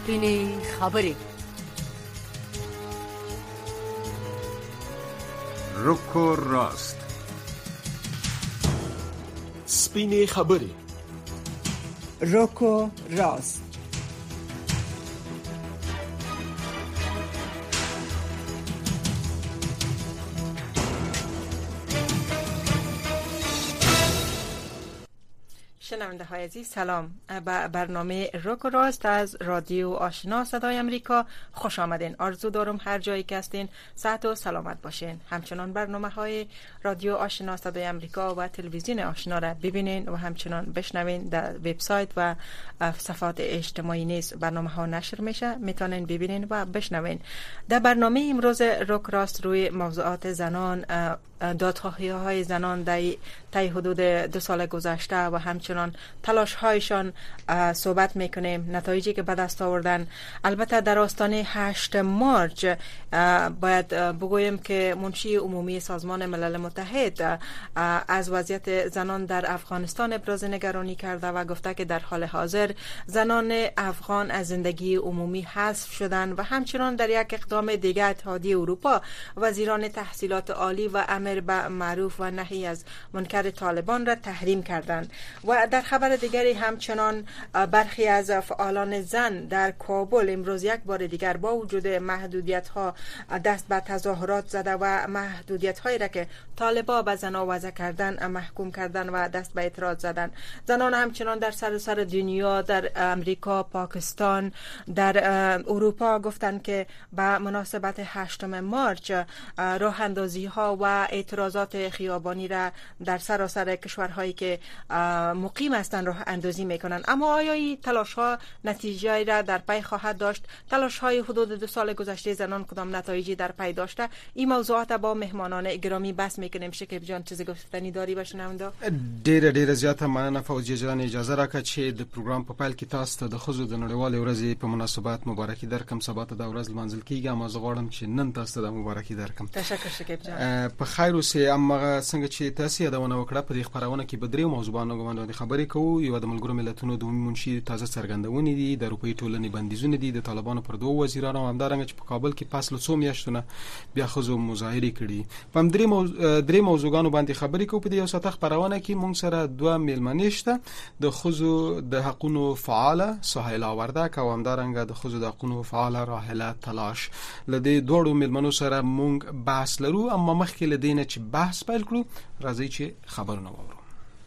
سپینې خبرې. روکو راست. سپینې خبرې. روکو راست. شنونده های عزیز سلام. به برنامه روکو راست از رادیو آشنا صدای امریکا خوش آمدین. آرزو دارم هر جایی که هستین صحت و سلامت باشین. همچنان برنامه های رادیو آشنا صدای امریکا و تلویزیون آشنا را ببینین و همچنان بشنوین. در وبسایت و صفحات اجتماعی نیز برنامه ها نشر میشه، میتونین ببینین و بشنوین. در برنامه امروز روکو راست روی موضوعات زنان، دادخواهی های زنان در طی حدود 2 سال گذشته و همچنان تلاش هایشان صحبت میکنیم، نتایجی که به دست آوردن. البته در آستانه 8 مارچ باید بگویم که منشی عمومی سازمان ملل متحد از وضعیت زنان در افغانستان ابراز نگرانی کرده و گفته که در حال حاضر زنان افغان از زندگی عمومی حذف شدن و همچنان در یک اقدام دیگر اتحادیه اروپا وزیران تحصیلات عالی و امر به معروف و نهی از منکر طالبان را تحریم کردند. و در خبر دیگری همچنان برخی از فعالان زن در کابل امروز یک بار دیگر با وجود محدودیت ها دست به تظاهرات زده و محدودیت هایی را که طالبان به زنها وضع کردن محکوم کردن و دست به اعتراض زدن. زنان همچنان در سراسر دنیا، در امریکا، پاکستان، در اروپا گفتند که به مناسبت 8 مارچ راه اندازی ها و اعتراضات خیابانی را در سراسر کشورهایی که مقیم هستند راه اندازی میکنند. اما آیا این تلاش ها نتیجه را در پی خواهد داشت؟ تلاش های حدود 2 سال گذشته زنان کدام نتایجی در پی داشته؟ این موضوعات با مهمانان گرامی بحث میکنیم. شکیب جان چیزی گفتنی داری بشنونده؟ ډیره زیاته مننه فوزیه جان. اجازه راکړه چې د پروګرام په پیل کې تاسو ته د ښځو د نړیوالې ورځې په مناسبت مبارکي درکم. سبا ته د ورځ لمانځل کیږي، اما زه غواړم چې نن تاسو ته د مبارکي درکم. تشکر شکیب جان. په خیر اوسئ. اما څنګه چې تاسو یادونه وکړه په دې خبرونه کې به درې موضوعاتو باندې خبرې کوو. یو د ملګرو ملتونو د عمومي منشي تازه څرګندونې دي، د اروپאי ټولنې بندیزونه دي، د طالبانو پر 2 وزیرانو هم همدارنګه چې په کابل کې پس له 2 میاشتونو بیا ښځو مظاهرې کړي. په درې موضوعاتو باندې خبرې کوو. په دې یو ساعت خبرونه کې موږ سره 2 میلمنې شته. د ښځو د حقونو فعاله سهیلا وردک او همدارنګه د ښځو د حقونو فعاله راحله تلاش. لدې دوړو میلمنو سره موږ بحث لرو. اما مخکې لدینه چې بحث پیل کړو راځي چې خبرونه واورو.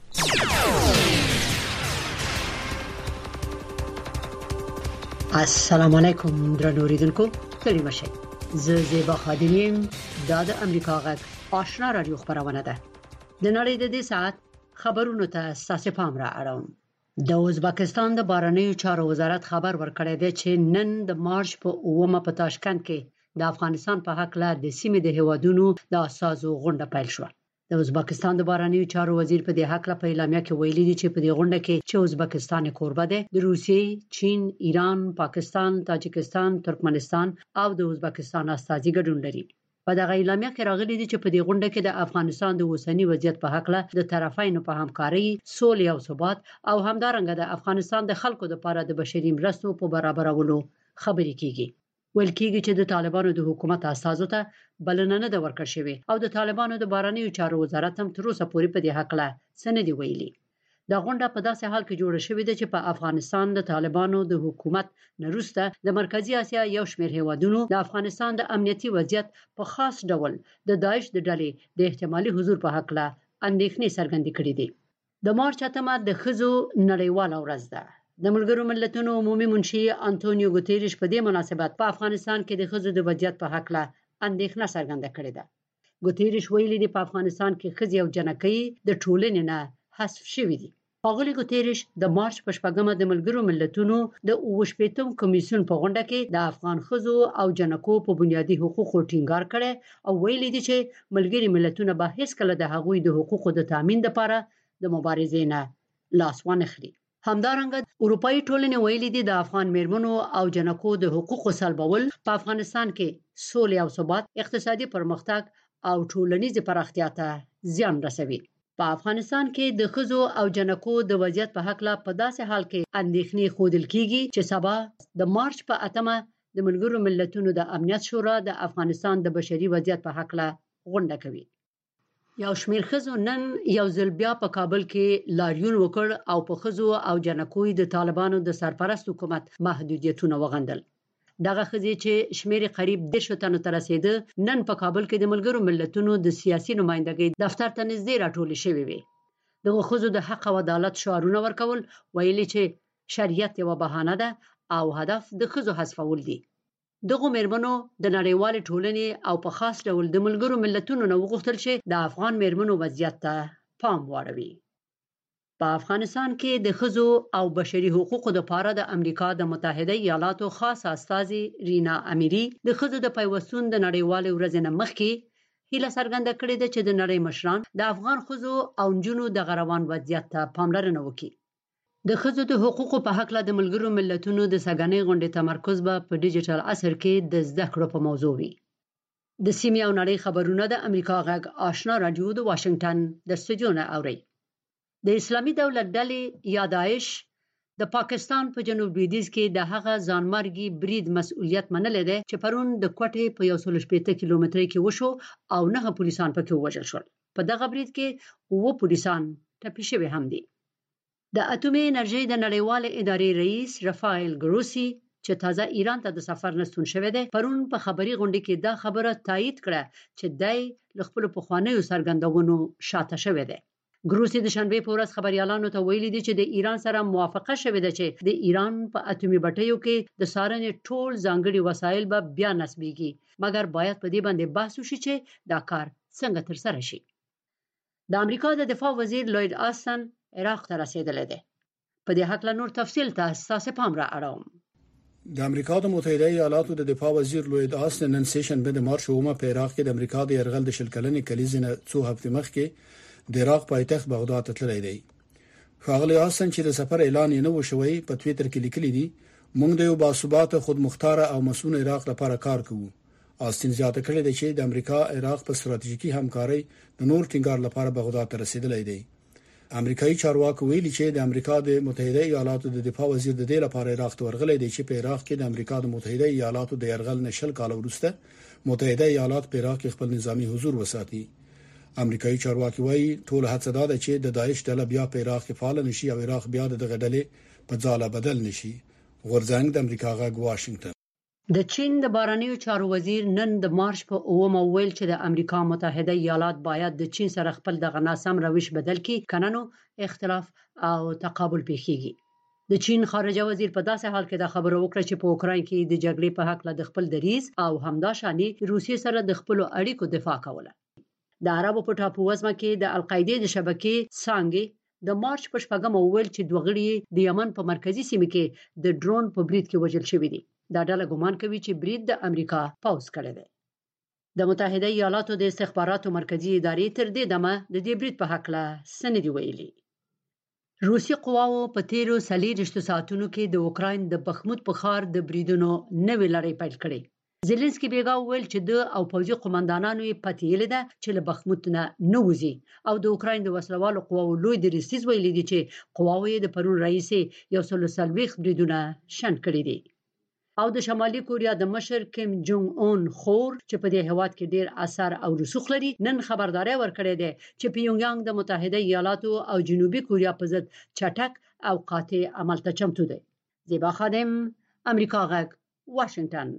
السلام علیکم درنو اوریدونکو، ستړي مشئ. زه زیبا خادمیم. دا د امریکا غږ آشنا رادیو خبرونه ده. د نړۍ د دې ساعت خبرونو ته ستاسو پام را اړوم. د ازبکستان د بهرنیو چارو وزارت خبر ورکړی دی چې نن د مارچ په 9 په تاشکند کې د افغانستان په حق له د سیمې د هیوادونو د اساسو غونډه پیل شوه. د ازبکستان د بهرنیو چارو وزیر په دې حق له اعلامیه کې ویلي دی چې په دې غونډه کې چې ازبکستان کوربه دی، د روسیې، چین، ایران، پاکستان، تاجکستان، ترکمنستان او د ازبکستان استازي ګډون لري. په دغه اعلامیه کې راغلي دي چې په دې غونډه کې د افغانستان د اوسنی وضعیت په حق له د طرفینو په همکاري، سولې او ثبات او همدارنګه د افغانستان د خلکو لپاره د بشري مرستو په برابرولو خبرې کیږي. ویل کېږي چې د طالبانو د حکومت استازو ته بلنه نه ده ورکړل شوې او د طالبانو د بهرنیو چارو وزارت هم تر اوسه پورې په دې حق له څه نه دی ویلي. دا غونډه په داسې حال کې جوړه شوې ده چې په افغانستان د طالبانو د حکومت نه وروسته د مرکزی اسیا یو شمېر هیوادونو د افغانستان د امنیتي وضعیت په خاص ډول د داعش د ډلې د احتمالي حضور په حق له اندېښنې څرګندې کړې دي. د مارچ 8 د ښځو نړیواله ورځ ده. د ملګرو ملتونو عمومي منشي انټونیو ګوتيريش په دې مناسبت په افغانستان کې د ښځو د وضعیت په حق له اندېښنه څرګنده کړې ده. ګوتيريش ویلي دی په افغانستان کې ښځې او جنکۍ د ټولنې نه حذف شوي دي. ښاغلي ګوتيريش د مارچ په 8 د ملګرو ملتونو د 28 کمیسیون په غونډه کې د افغان ښځو او جنکو په بنیادي حقوقو ټینګار کړي او ویلي دی چې ملګري ملتونه به هیڅ کله د هغوی د حقوقو د تامین لپاره د مبارزې نه لاس وانخلي. همدارنګه اروپאי ټولنې ویلي دي د افغان میرمنو او جنکو د حقوقو سلبول په افغانستان کې سولې او ثبات، اقتصادي پرمختګ او ټولنیز پراختیا ته زیان رسوي. په افغانستان کې د ښځو او جنکو د وضعیت په حق لا په داسې حال کې اندېښنې ښودل کیږي چې سبا د مارچ په 8مه د ملګرو ملتونو د امنیت شورا د افغانستان د بشري وضعیت په حق لا غونډه کوي. یو شمېر ښځو نن یو ځل بیا په کابل کې لاریون وکړ او په ښځو او جنکو د طالبانو د سرپرست حکومت محدودیتونه وغندل. دغه ښځې چې شمېر قریب 10 تنو ته رسیده نن په کابل کې د ملګرو ملتونو د سیاسي نمائندګۍ دفتر ته نږدې راټول شوې وي. دغه ښځو د حق او عدالت شعارونه ورکول، ویلي چې شریعت یو بهانه ده او هدف د ښځو حذفول دي. دغه میرمنو د نړیوال ټولنې او په خاص ډول د ملګرو ملتونو نه وغوښتل چې د افغان میرمنو وضعیت ته پام واړوي. په افغانستان کې د ښځو او بشري حقوقو لپاره د امریکا د متحده ایالاتو خاص استازي رینا امیری د ښځو د پیوستون د نړیوال ورځې نه مخکې هیله څرګنده کړې ده چې د نړۍ مشران د افغان ښځو او نجونو د غروان وضعیت ته پاملرنه وکړي. د ښځو د حقوقو په حق له د ملګرو ملتونو د سګنې غونډې تمرکز به په ډیجیټل عصر کې د زده کړو په موضوع وي. د سیمې او نړۍ خبرونه د امریکا غږ آشنا رادیو د واشنگټن د استودیو نه اوري. د اسلامي دولت ډلې یا داعش د پاکستان په جنوب لویدیځ کې د هغه ځانمرګي برید مسؤلیت منلې ده چې پرون د کوټې په 160 کیلومترۍ کې وشو او 9 پولیسان پکې ووژل شول. په دغه برید کې 9 پولیسان ټپي شوي هم دي. د اټومي انرژي د نړیوال ادارې رئیس رافائل ګروسی چې تازه ایران ته د سفر نستون شوی دی پرون په خبري غونډه کې دا خبره تایید کړه چې دای له خپل پخوانیو څرګندونو شاته شوی دی. ګروسی د شنبه په ورځ خبريالانو ته ویلي دي چې د ایران سره موافقه شوې ده چې د ایران په اټومي بټیو کې د سارنې ټول ځانګړي وسایل به بیا نصبېږي، مګر باید په دې باندې بحث وشي چې دا کار څنګه ترسره شي. د امریکا د دفاع وزیر لوید آستن عراق ته رسیدلی دی. په دې حق له نور تفصیل تاسو پام را اړوم. د امریکا د متحده ایالاتو د دفاع وزیر لوید آستن نن سیشن په مارچ اومه په عراق کې د امریکا د يرغل د شلکلنې کلیزنه څو هفته مخکې د عراق پایتخت بغداد ته تللی دی. ښاغلی آستن چې د سفر اعلان یې نه و شوی په ټوئیټر کې لیکلی دی موږ د یو باثباته خودمختار او مسؤل عراق لپاره کار کوو. آستن زیاته کړی دی چې د امریکا عراق په ستراتیژیکي همکاري د نور ټینګار لپاره بغداد ته رسیدلی دی. امریکایي چارواکو ویلي چې د امریکا د متحده ایالاتو د دفاع وزیر د دې لپاره عراق ته ورغلی دی چې په عراق کې د امریکا د متحده ایالاتو د يرغل نشل کال وروسته متحده ایالات په عراق کې خپل نظامی حضور وساتي. امریکایي چارواکي وایي ټول هڅه ده چې د داعش ډله بیا په عراق کې فعال نشي او عراق بیا د دغه ډلې په ځاله بدل نشي. غورځنګ د امریکا غږ واشنگټن. د چین د بهرنیو چارو وزیر نن د مارچ په 9 ویل چې د امریکا متحده ایالات باید د چین سره خپل د ناسم روش بدل کړي کنه نو اختلاف او تقابل پیښیږي. د چین خارجه وزیر په داسې حال کې دا خبره وکړه چې په اوکراین کې د جګړې په حق له خپل دریځ او همداشاني روسیې سره د خپل اړیکو دفاع کوله. د عربو په ټاپو وزمه کې د القاعده د شبکې څنګه د مارچ په 8 ویل چې دوه غړي د یمن په مرکزی سیمه کې د ډرون په برید کې وژل شوی دي. دا ډله ګمان کوي چې برید د امریکا پاوز کړی دی. د متحده ایالاتو د استخباراتو مرکزی ادارې تر دې دمه د دې برید په حق له سند ویلي. روسي قواو په تیرو 40 ساعتونو کې د اوکراین د بخموت په ښار د بریدونو نوې لړۍ پیل کړې. زيلنسکي بیګا ویل چې د او پوځي قومندانانو یې پاتېل ده چې له بخموت نه نوځي او د اوکراین د وسلوالو قواو لوی درستیز ویلي دي چې قواو یې د پرون رئیس یو سل سلويخ بریدونه شنډ کړی دي. او د شمالي کوریا د مشر کیم جونګ اون خور چې په دې هواد کې ډیر اثر او رسوخ لري نن خبرداري ورکړې ده چې پیونګیانګ د متحده ایالاتو او جنوبي کوریا په ضد چټک او قاطع عمل ته چمتو دی. زیبا خادم، امریکا غږ، واشنگټن.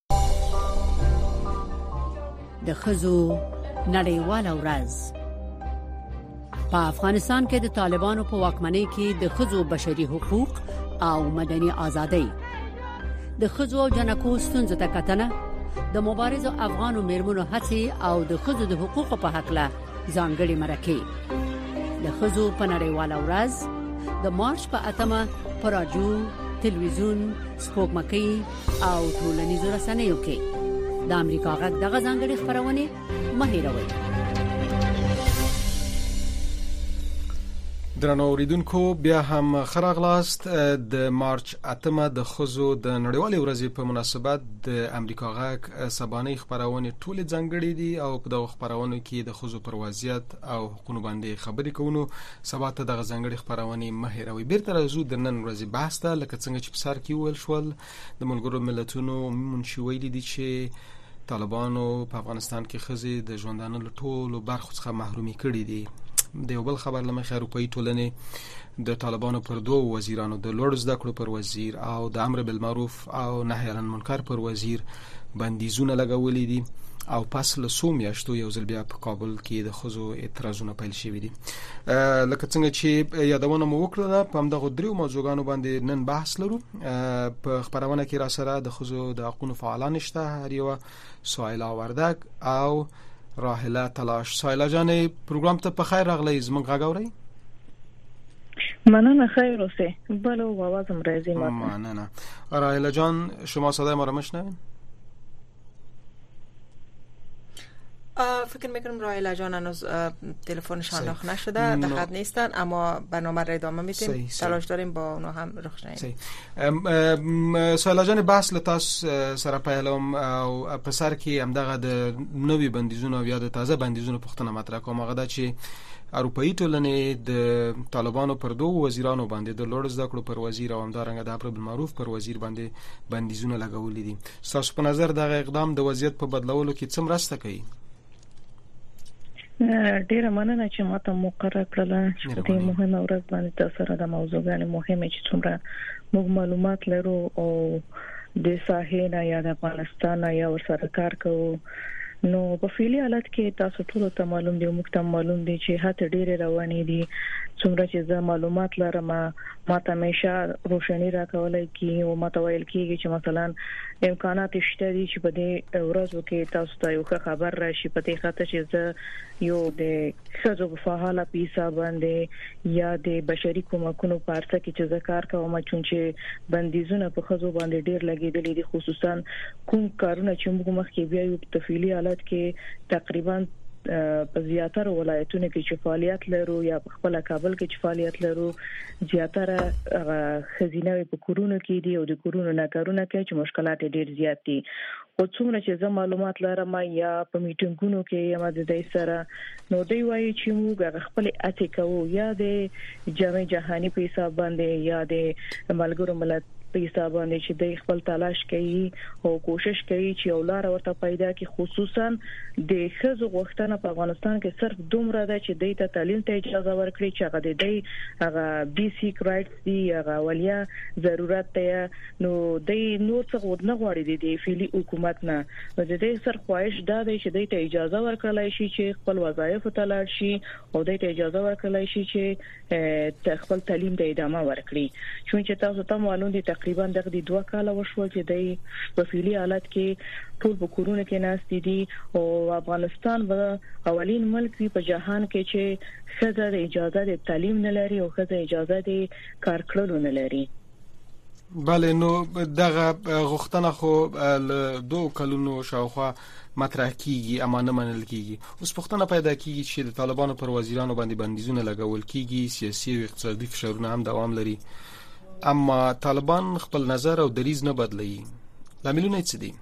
د ښځو نړیواله ورځ. په افغانستان کې د طالبانو په واکمنۍ کې د ښځو بشري حقوق او مدني ازادۍ، د ښځو او جنکو ستونزو ته کتنه، د مبارزو افغانو میرمنو هڅې او د ښځو د حقوقو په حق له ځانګړي مرکې. د ښځو په نړیواله ورځ د مارچ په 8 په رادیو، تلویزیون، سپوږمکۍ او ټولنیزو رسنیو کې د امریکا غږ دغه ځانګړي خبرونه مه هېروئ. درنو اوریدونکو بیا هم خراغلاست د مارچ 8 د خزو د نړیوالې ورځې په مناسبت د امریکا غاک سبانه خبرونه ټول ځنګړې دي او په دغه خبرونه کې د خزو پر وضعیت او حقوقو باندې خبرې کوو. سبا ته دغه ځنګړې خبرونه مهیروي بیرته راځو د نن ورځې بحث ته. لکه څنګه چې په سر کې ویل شول د ملګرو ملتونو منشي ویلي دي چې طالبانو په افغانستان کې خزي د ژوندانه له ټولو برخو څخه محرومي کړي دي. د یو بل خبر لمخې اروپאי ټولنې د طالبانو پر دوه وزیرانو د لوړ زده کړو پر وزیر او د امر بالمعروف او نهي عن المنکر پر وزیر بندیزونه لګولې دي او پس له څو میاشتو یو ځل بیا په کابل کې د خزو اعتراضونه پیل شوي دي. لکه څنګه چې یادونه مو وکړه په همدغه درو موضوعګانو باندې نن بحث لرو. په خبرونه کې را سره د خزو د حقوقو فعالان شته، هر یو سوایلا وردک او راهله تلاش. سایلا جانې پروګرام ته په خیر راغلی، زموږ غاګوري. مننه، خیر اوسه. بله آوازم راځي. مننه. راهله جان شما صدای ما را میشنوید؟ فکر میکنم رایلا جان هنوز تلفنشان رخ نشده، در خط نیستن، اما برنامه را ادامه میتیم. تلاش داریم با اونا هم رخ شنیم. سایلا جان بحث لتاس سره پیلم او پسر کې همدغه د نوې بندیزونو یا د تازه بندیزونو پختنه مطرح کوم. هغه د چې اروپאי ټولنې د طالبانو پر دوه وزیرانو باندې د لوړ زده کړو پر وزیر او همدارنګه د امر بالمعروف پر وزیر باندې بندیزونه لګولې دي. تاسو په نظر دغه اقدام د وضعیت په بدلولو کې څه مرسته کوي؟ ډیره مننه چې ماته مقرره کړل چې په دې مهمه ورځ باندې تاسو سره د موضوعګانې مهمه چې څومره موږ معلومات لرو او د ساحې نه یا د افغانستان یا ورسره کار کوو. نو په فعلی حالت کې تاسو ټول ته معلوم دی، موږ ته معلوم دی چې هټ ډیره روانې دي. څومره چې زه معلومات لرم ماته همیشه روشنی راکولای کی او ماته ویل کیږي چې مثلا امکانات شته دي چې په دې ورځو کې تاسو ته یو خبر راشي په دې خاطر چې زه یو د خزو په فعاله پیسه باندې یا د بشري کومکونو په اړه کې چې ذکر کوم چې بندیزونه په خزو باندې ډیر لګیدلې دي، خصوصا کوم کارونه چې موږ مخکې بیا یو تفصیلي حالت کې تقریبا په زیاتره ولایتونو کې چې فعالیت لرو یا په خپل کابل کې چې فعالیت لرو زیاتره خزینه په کورونو کې دي او د کورونو نه کارونه کوي چې مشکلات ډیر زیات دي. او څومره چې زه معلومات لرم یا په میټینګونو کې یا د دې سره نو دوی وایي چې موږ خپل اته کوو یا د جامع جهاني په حساب باندې یا د ملګرو ملت په حساب باندې چې د خپل تلاش کوي او کوشش کوي چې اولار ورته پیدا کی، خصوصا د خزو غوښتنه په افغانستان کې صرف دومره ده چې د تعلیم ته اجازه ورکړي چې هغه د هغه بیسیک رائټس دی، هغه ولیا ضرورت دی. نو د نور څه نه غواړي د فعلی حکومت نه. نو د دې سر خواهش دا دی چې د ته اجازه ورکړلای شي چې خپل وظایف ته لاړ شي او د ته اجازه ورکړلای شي چې خپل تعلیم ته ادامه ورکړي. چې تاسو ته معلوم دي تقریبا دغه 2 کال وشول چې د په فعلی حالت کې ټول په کورونه کې ناست دي او افغانستان به اولین ملک وي په جهان کې چې خزه د اجازه د تعلیم نه لري او خزه اجازه د کار کولو نه لري. بله، نو دغه غوښتنه خو له 2 کلونو شاوخوا مطرح کیږي اما نه منل کیږي. اوس پوښتنه پیدا کیږي چې د طالبانو پر وزیرانو باندې بندیزونه لګول کیږي، سیاسي او اقتصادي فشارونه هم دوام لري، اما طالبان خپل نظر او دریځ نه بدلوي. لاملونه څه دي؟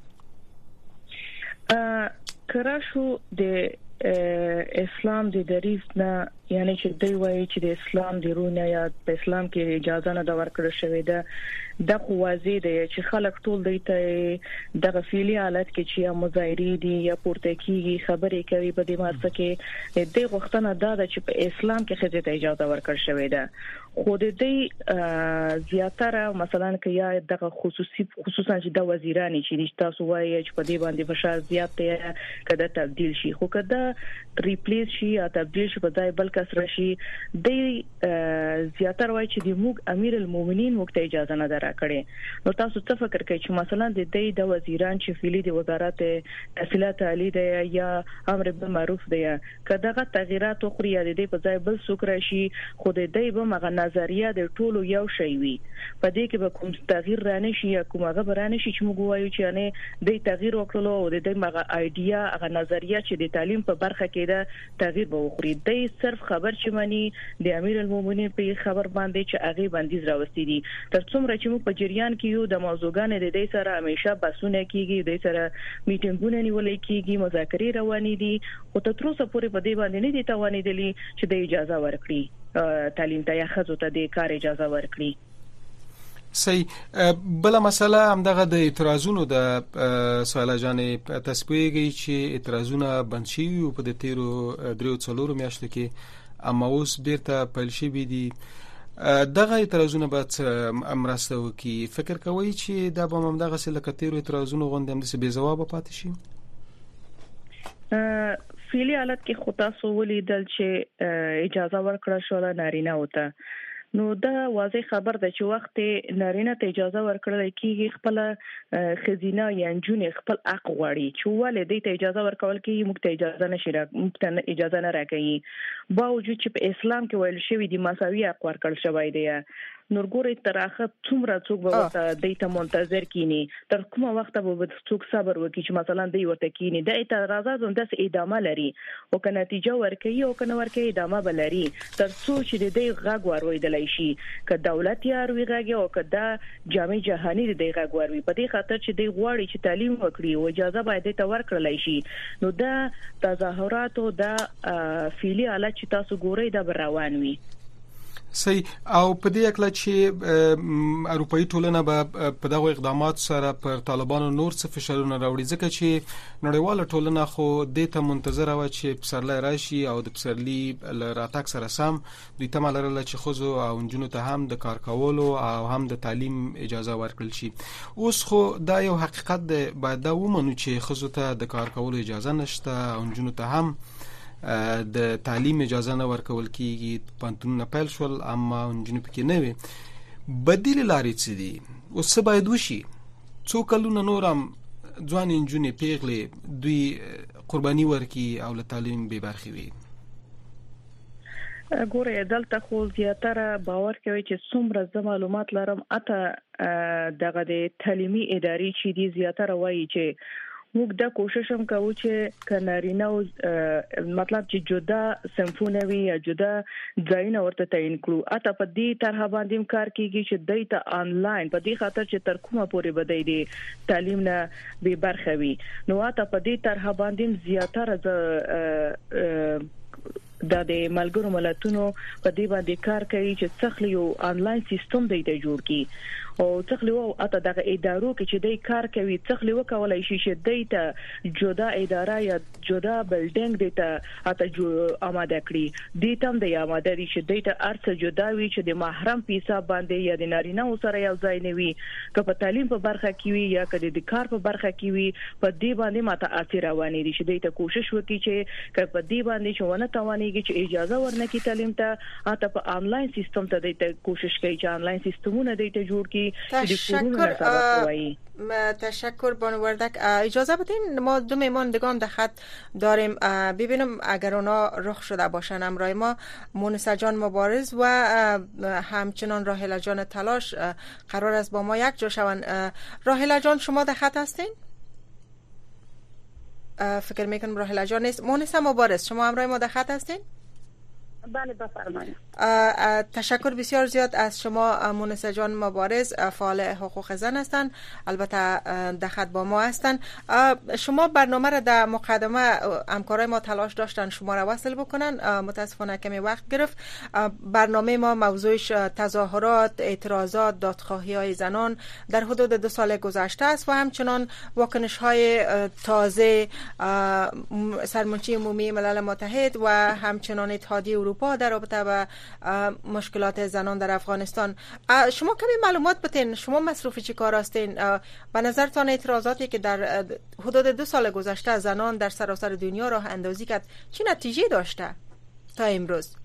کراشو د اسلام د دریځ نه، یعنی چې دوی وایي چې د اسلام د رونه یا د اسلام کې اجازه نه دا ورکړل شوې ده. د قوازې دی چې خلک ټول دی ته د غفلي حالت کې چې مظاهری دي یا پورته کیږي خبرې کوي په دې مارسه کې د غوښتنه ده چې په اسلام کې خځې ته اجازه ورکړل شوې ده. خو د دې زیاتره مثلا کې یا د خصوصا چې د وزیرانی چې تاسو وایي چې په دې باندې فشار زیات دی کده تبدیل شي، خو کده ریپلیس شي یا تبدیل شي په ځای بل کس راشي د زیاتره وایي چې د موږ امیر المؤمنین موږ ته اجازه نه راکړي. نو تاسو څه فکر کوئ چې مثلا د دې د وزیران چې فعلی د وزارت تحصیلات عالی دی یا امر بالمعروف دی کداغه تغیرات خو یا د دې په ځای بل څوک راشي، خو د دې به مغه نظریه د ټولو یو شی وي، په دې کې به کوم تغییر رانه شي یا کومه برانه شي چې موږ وایو چې نه د تغییر وکړلو او د دې مغه ایډیا هغه نظریه چې د تعلیم په برخه کې ده تغییر به وخوري. د صرف خبر چې مني د امیر المؤمنین په خبر باندې چې هغه بندیز راوستي دي تر څومره چې موږ په جریان کې یو د موضوعګانې د دې سره همیشه بحثونه کیږي د سره میټینګونه نیول کیږي مذاکرې روانې دي او تر اوسه پورې په دې باندې نه دي توانېدلي چې د اجازه ورکړي تعلیم ته یا خزو ته د کار اجازه ورکړي. صحیح. بل مسله همدغه د اعتراضونو د سوال جانې تسبیحي چې اعتراضونه بند شي او په د تیرو 3-4 میاشتو کې اما اوس بیرته پیل شي دي دغه اعتراضونه باید مرسته وکړي. فکر کوي چې دا به همدغه سره کتیرو اعتراضونو غونډه هم د بے جواب پاتې شي؟ فعلی حالت کې خو تاسو ولیدل چې اجازه ورکړه شو نارینه وته نو دا واضح خبر ده چې وخت نارینه ته اجازه ورکړل کېږي خپل خزینه یا جنې خپل حق غواړي چې والدې ته اجازه ورکول کېږي موږ ته اجازه نشي موږ ته اجازه نه راکړي باوجود چې په اسلام کې ویل شوی دی مساوي حق ورکړل شوی دی نورګوري تراخه څومره څوک به ورته دیته منتظر کینی تر کومه وخت به څوک صبر وکړي چې مثلا دی ورته کینی د اعتراضات هم د ادامه لري او که نتیجه ورکړي او کنه ورکړي ادامه بلري تر څو چې د دې غږ ورویدلای شي که دولت یا روي غږ او که د جامع جهاني د دې غږ وروي په دې خاطر چې دی غواړي چې تعلیم وکړي او اجازه باید ته ورکړلای شي نو د تظاهرات او د فعلی حالت چې تاسو ګورئ د روان وي. صحیح. او په دې اکله چې اروپאי ټولنه به په دغه اقدامات سره پر طالبانو نور څه فشارونه راوړي ځکه چې نړیواله ټولنه خو دې ته منتظره و چې پسرلی راشي او د پسرلی راتګ سره سم دوی ته لرله چې خزو او نجونو ته هم د کار کولو او هم د تعلیم اجازه ورکړل شي. اوس خو دا یو حقیقت دی باید دا ومنو چې خزو ته د کار کولو اجازه نشته او نجونو ته هم د تعلیم اجازه نه ورکول کیږي پانتونونه پیل شول اما نجونې پکې نه وي. بدیل لارې څه دي اوس څه باید وشي؟ څو کلونه نور هم ځوان نجونې پیغلې دوی قرباني ورکړي او له تعلیم بې برخې وي؟ ګوره دلته خو زیاتره باور کوي چې څومره ز معلومات لرم اته دغه د تعلیمي ادارې چې دي زیاتره وایي چې موږ دا کوشش هم کوو چې کنارینه مطلب چې جدا سمفونوي یا جدا ځایونه ورته تعین کړو اته په دې طرح باندې کار کیږي چې دایته آنلاین په دې خاطر چې تر کومه پورې بدای دي تعلیم نه به برخه وي نو اته په دې طرح باندې زیاتره د ملګرو ملتونو په دې باندې کار کوي چې څخلی یو آنلاین سیستم دی جوړ کړي او څخلی او اته دغه ادارو کې چې دای کار کوي څخلی وکولای شي چې دایته جدا اداره یا جدا بلډینګ دیته اته آماده کړي دي تم د آماده دي چې دایته ارڅ جدا وي چې د محرم په حساب باندې یا د نارینه سره یو ځای نه وي که په تعلیم په برخه کې وي یا که د کار په برخه کې وي په دې باندې ماته اثر رواني دي چې دایته کوشش وکړي چې که په دې باندې چونه توانېږي چې اجازه ورنکړي تعلیم ته اته په آنلاین سیستم ته دایته کوشش کوي چې آنلاین سیستمونه دایته جوړ کړي. تشکر بانو وردک. اجازه بدین ما 2 میماندگان در خط داریم ببینم اگر اونا رخ شده باشن همراه ما مونسه جان مبارز و همچنان راهله جان تلاش قرار است با ما یک جا شون. راهله جان شما در خط هستین؟ فکر میکنم راهله جان نیست. مونسه مبارز شما همراه ما در خط هستین؟ بله بفرمایید. تشکر بسیار زیاد از شما مونسه جان مبارز فعال حقوق زن هستند البته در خط با ما هستند. شما برنامه را در مقدمه همکارای ما تلاش داشتن شما را وصل بکنن متاسفانه کمی وقت گرفت. برنامه ما موضوعش تظاهرات اعتراضات دادخواهی های زنان در حدود 2 سال گذشته است و همچنان واکنش های تازه سرمنشی عمومی ملل متحد و همچنان اتحادیه اروپا در رابطه با مشکلات زنان در افغانستان. شما کمی معلومات بتین شما مصروف چی کار هستین؟ به نظرتان اعتراضاتی که در حدود 2 سال گذشته زنان در سراسر دنیا راه اندازی کرد چه نتیجه داشته تا امروز؟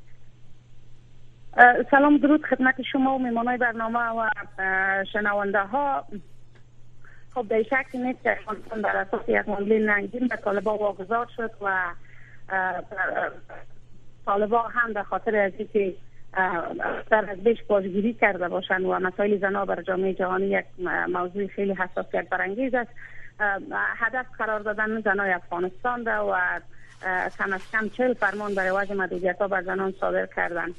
سلام درود خدمت شما و میهمانای برنامه و شنونده ها. خب در شک نیست که افغانستان در اساس یک معامله ننگین به طالبان واگذار شد و طالبان هم به خاطر از اینکه سر از بیش بازگیری کرده باشند و مسائل زنان بر جامعه جهانی یک موضوع خیلی حساسیت برانگیز است هدف قرار دادن زنان افغانستان ده و کم از کم 40 فرمان برای وجه محدودیت‌ها بر زنان صادر کردند.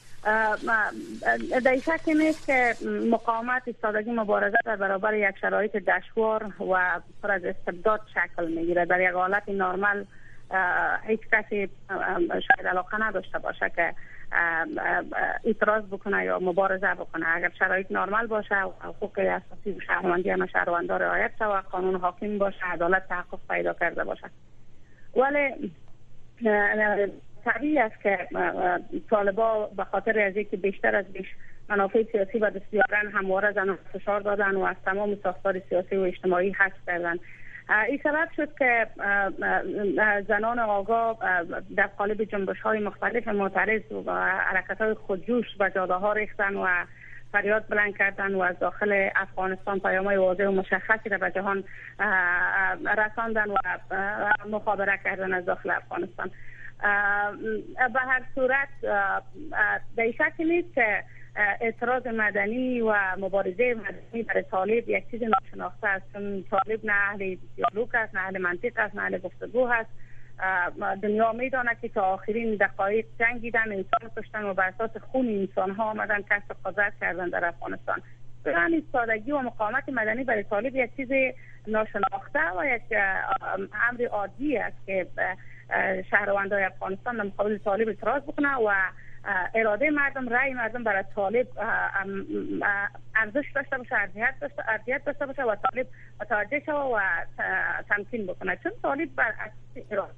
در شک نیست که مقاومت ایستادگی مبارزه در برابر یک شرایط دشوار و پر از استبداد شکل میگیره. در یک حالت نرمال هیچ کسی شاید علاقه نداشته باشه که اعتراض بکنه یا مبارزه بکنه. اگر شرایط نرمال باشه، حقوق اساسی و شهروندی همه شهروندان رعایت شود، قانون حاکم باشه، عدالت تحقق پیدا کرده باشه. ولی طبیعی است که طالبا به خاطر از اینکه بیشتر از بیش منافع سیاسی و دست بیارن همواره زنان فشار دادن و از تمام ساختار سیاسی و اجتماعی حذف کردن. این سبب شد که زنان آگاه در قالب جنبش‌های مختلف معترض و حرکت‌های خودجوش و جاده‌ها ریختن و فریاد بلند کردن و از داخل افغانستان پیام‌های واضح و مشخصی را به جهان رساندن و مخابره کردن از داخل افغانستان. به هر صورت در شک نیست که اعتراض مدنی و مبارزه مدنی برای طالب یک چیز ناشناخته است، چون طالب نه اهل دیالوگ است، نه اهل منطق است، نه اهل گفتگو است. دنیا میداند که تا آخرین دقایق جنگیدن، انسان کشتن و بر اساس خون انسان ها آمدن کسب قدرت کردن در افغانستان. برای ایستادگی و مقاومت مدنی برای طالب یک چیز ناشناخته و یک امر عادی است که شهروندان افغانستان در مقابل طالب اعتراض بکنه و اراده مردم، رأی مردم برای طالب ارزش داشته باشه، ارجحیت داشته باشه و طالب متوجه شود و تمکین بکنه. چون طالب بر اساس اراده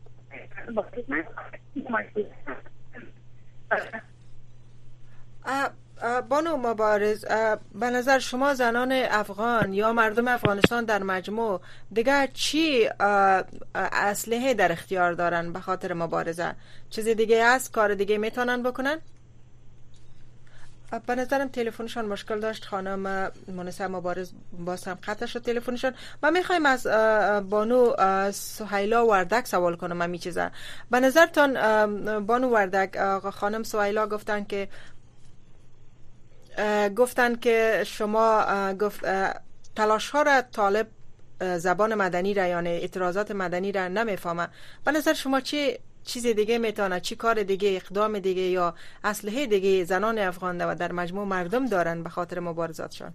بانو مبارز، به نظر شما زنان افغان یا مردم افغانستان در مجموع دیگه چی اسلحه در اختیار دارن به خاطر مبارزه؟ چیز دیگه است؟ کار دیگه میتونن بکنن؟ به نظرم تلفنشان مشکل داشت خانم مونسه مبارز، باز هم قطع شد تلفنشان. ما میخوایم از بانو سهیلا وردک سوال کنم همین چیزا. به نظرتان بانو وردک، خانم سهیلا گفتن که شما تلاش ها را طالب زبان مدنی را یعنی اعتراضات مدنی را نمیفهمه. به نظر شما چه چیز دیگه میتونه، چی کار دیگه، اقدام دیگه یا اسلحه دیگه زنان افغان و در مجموع مردم دارن به خاطر مبارزاتشان؟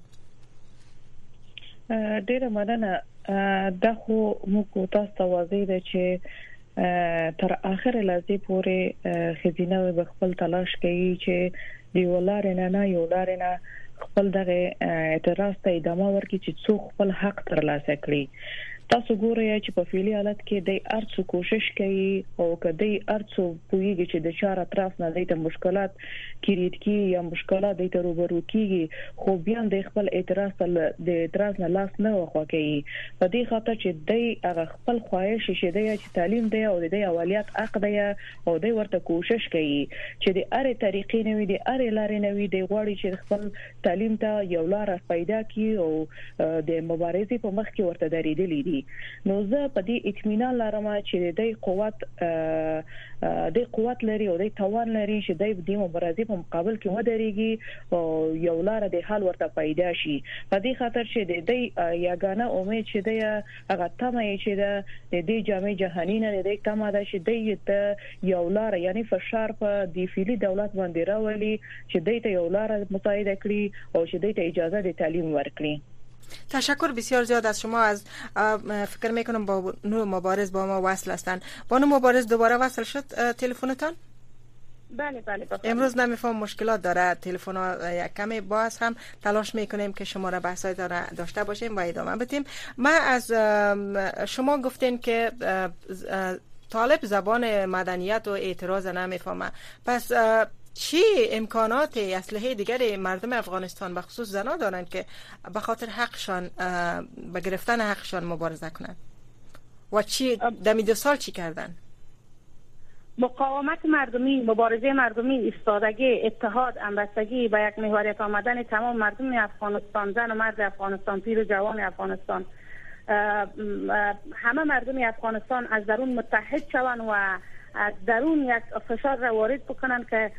ډیره مننه. دا خو موږ تاسو ته واضح ده چې تر اخر لحظه پورې خزینه به خپل تلاش کوي چې یو لار نه یو لار نه خپل دغه اعتراض ته ادامه ورکړي چې څوک خپل حق ترلاسه کړي. تاسو ګورئ چې په فعلی حالت کې د ارڅو کوشش کوي او کدی ارڅو پویږي چې د چار اطراف نه د مشکلات کیریت کی یا مشکلات د روبرو کیږي، خو بیا د خپل اعتراض نه لاس نه وخوا کوي. په دې خاطر چې د هغه خپل خواهش شیدای چې تعلیم دی او د اولیت حق دی او د ورته کوشش کوي چې د اره طریقې نه وي، د اره لارې نه وي، د غواړي چې خپل تعلیم ته یو لار پیدا کړي او د مبارزې په مخ کې ورته درېدلې دي. نو زه په دې اطمینان لرم چې د قوت لري او د توان لري چې د مبارزې په مقابل کې ودرېږي او یو لار د حل ورته پیدا شي. په دې خاطر چې د یاګانه امید چې د هغه تمه چې د دې جامع جهانی نه د تمه ده چې د یو لار یعنی فشار په دیفیلی دولت باندې راولي چې د یو لار مساعده کړي او چې د اجازه د تعلیم ورکړي. تشکر بسیار زیاد از شما. از فکر میکنم با نور مبارز با ما وصل هستند. با نور مبارز دوباره وصل شد تلفنتان؟ بله. امروز نمیفهم مشکلات داره تلفن ها یک کمی، باز هم تلاش میکنیم که شما را بحثای داشته باشیم و ادامه بدیم. ما از شما گفتین که طالب زبان مدنیت و اعتراض نمیفهمه، پس چی امکانات اسلحه دیگر مردم افغانستان به خصوص زنان دارند که به خاطر حقشان به گرفتن حقشان مبارزه کنند و چی در 2 سال چی کردن؟ مقاومت مردمی، مبارزه مردمی، ایستادگی، اتحاد، همبستگی به یک محوریت آمدن تمام مردم افغانستان، زن و مرد افغانستان، پیر و جوان افغانستان، همه مردم افغانستان از درون متحد شوند و از درون یک فشار را وارد بکنن که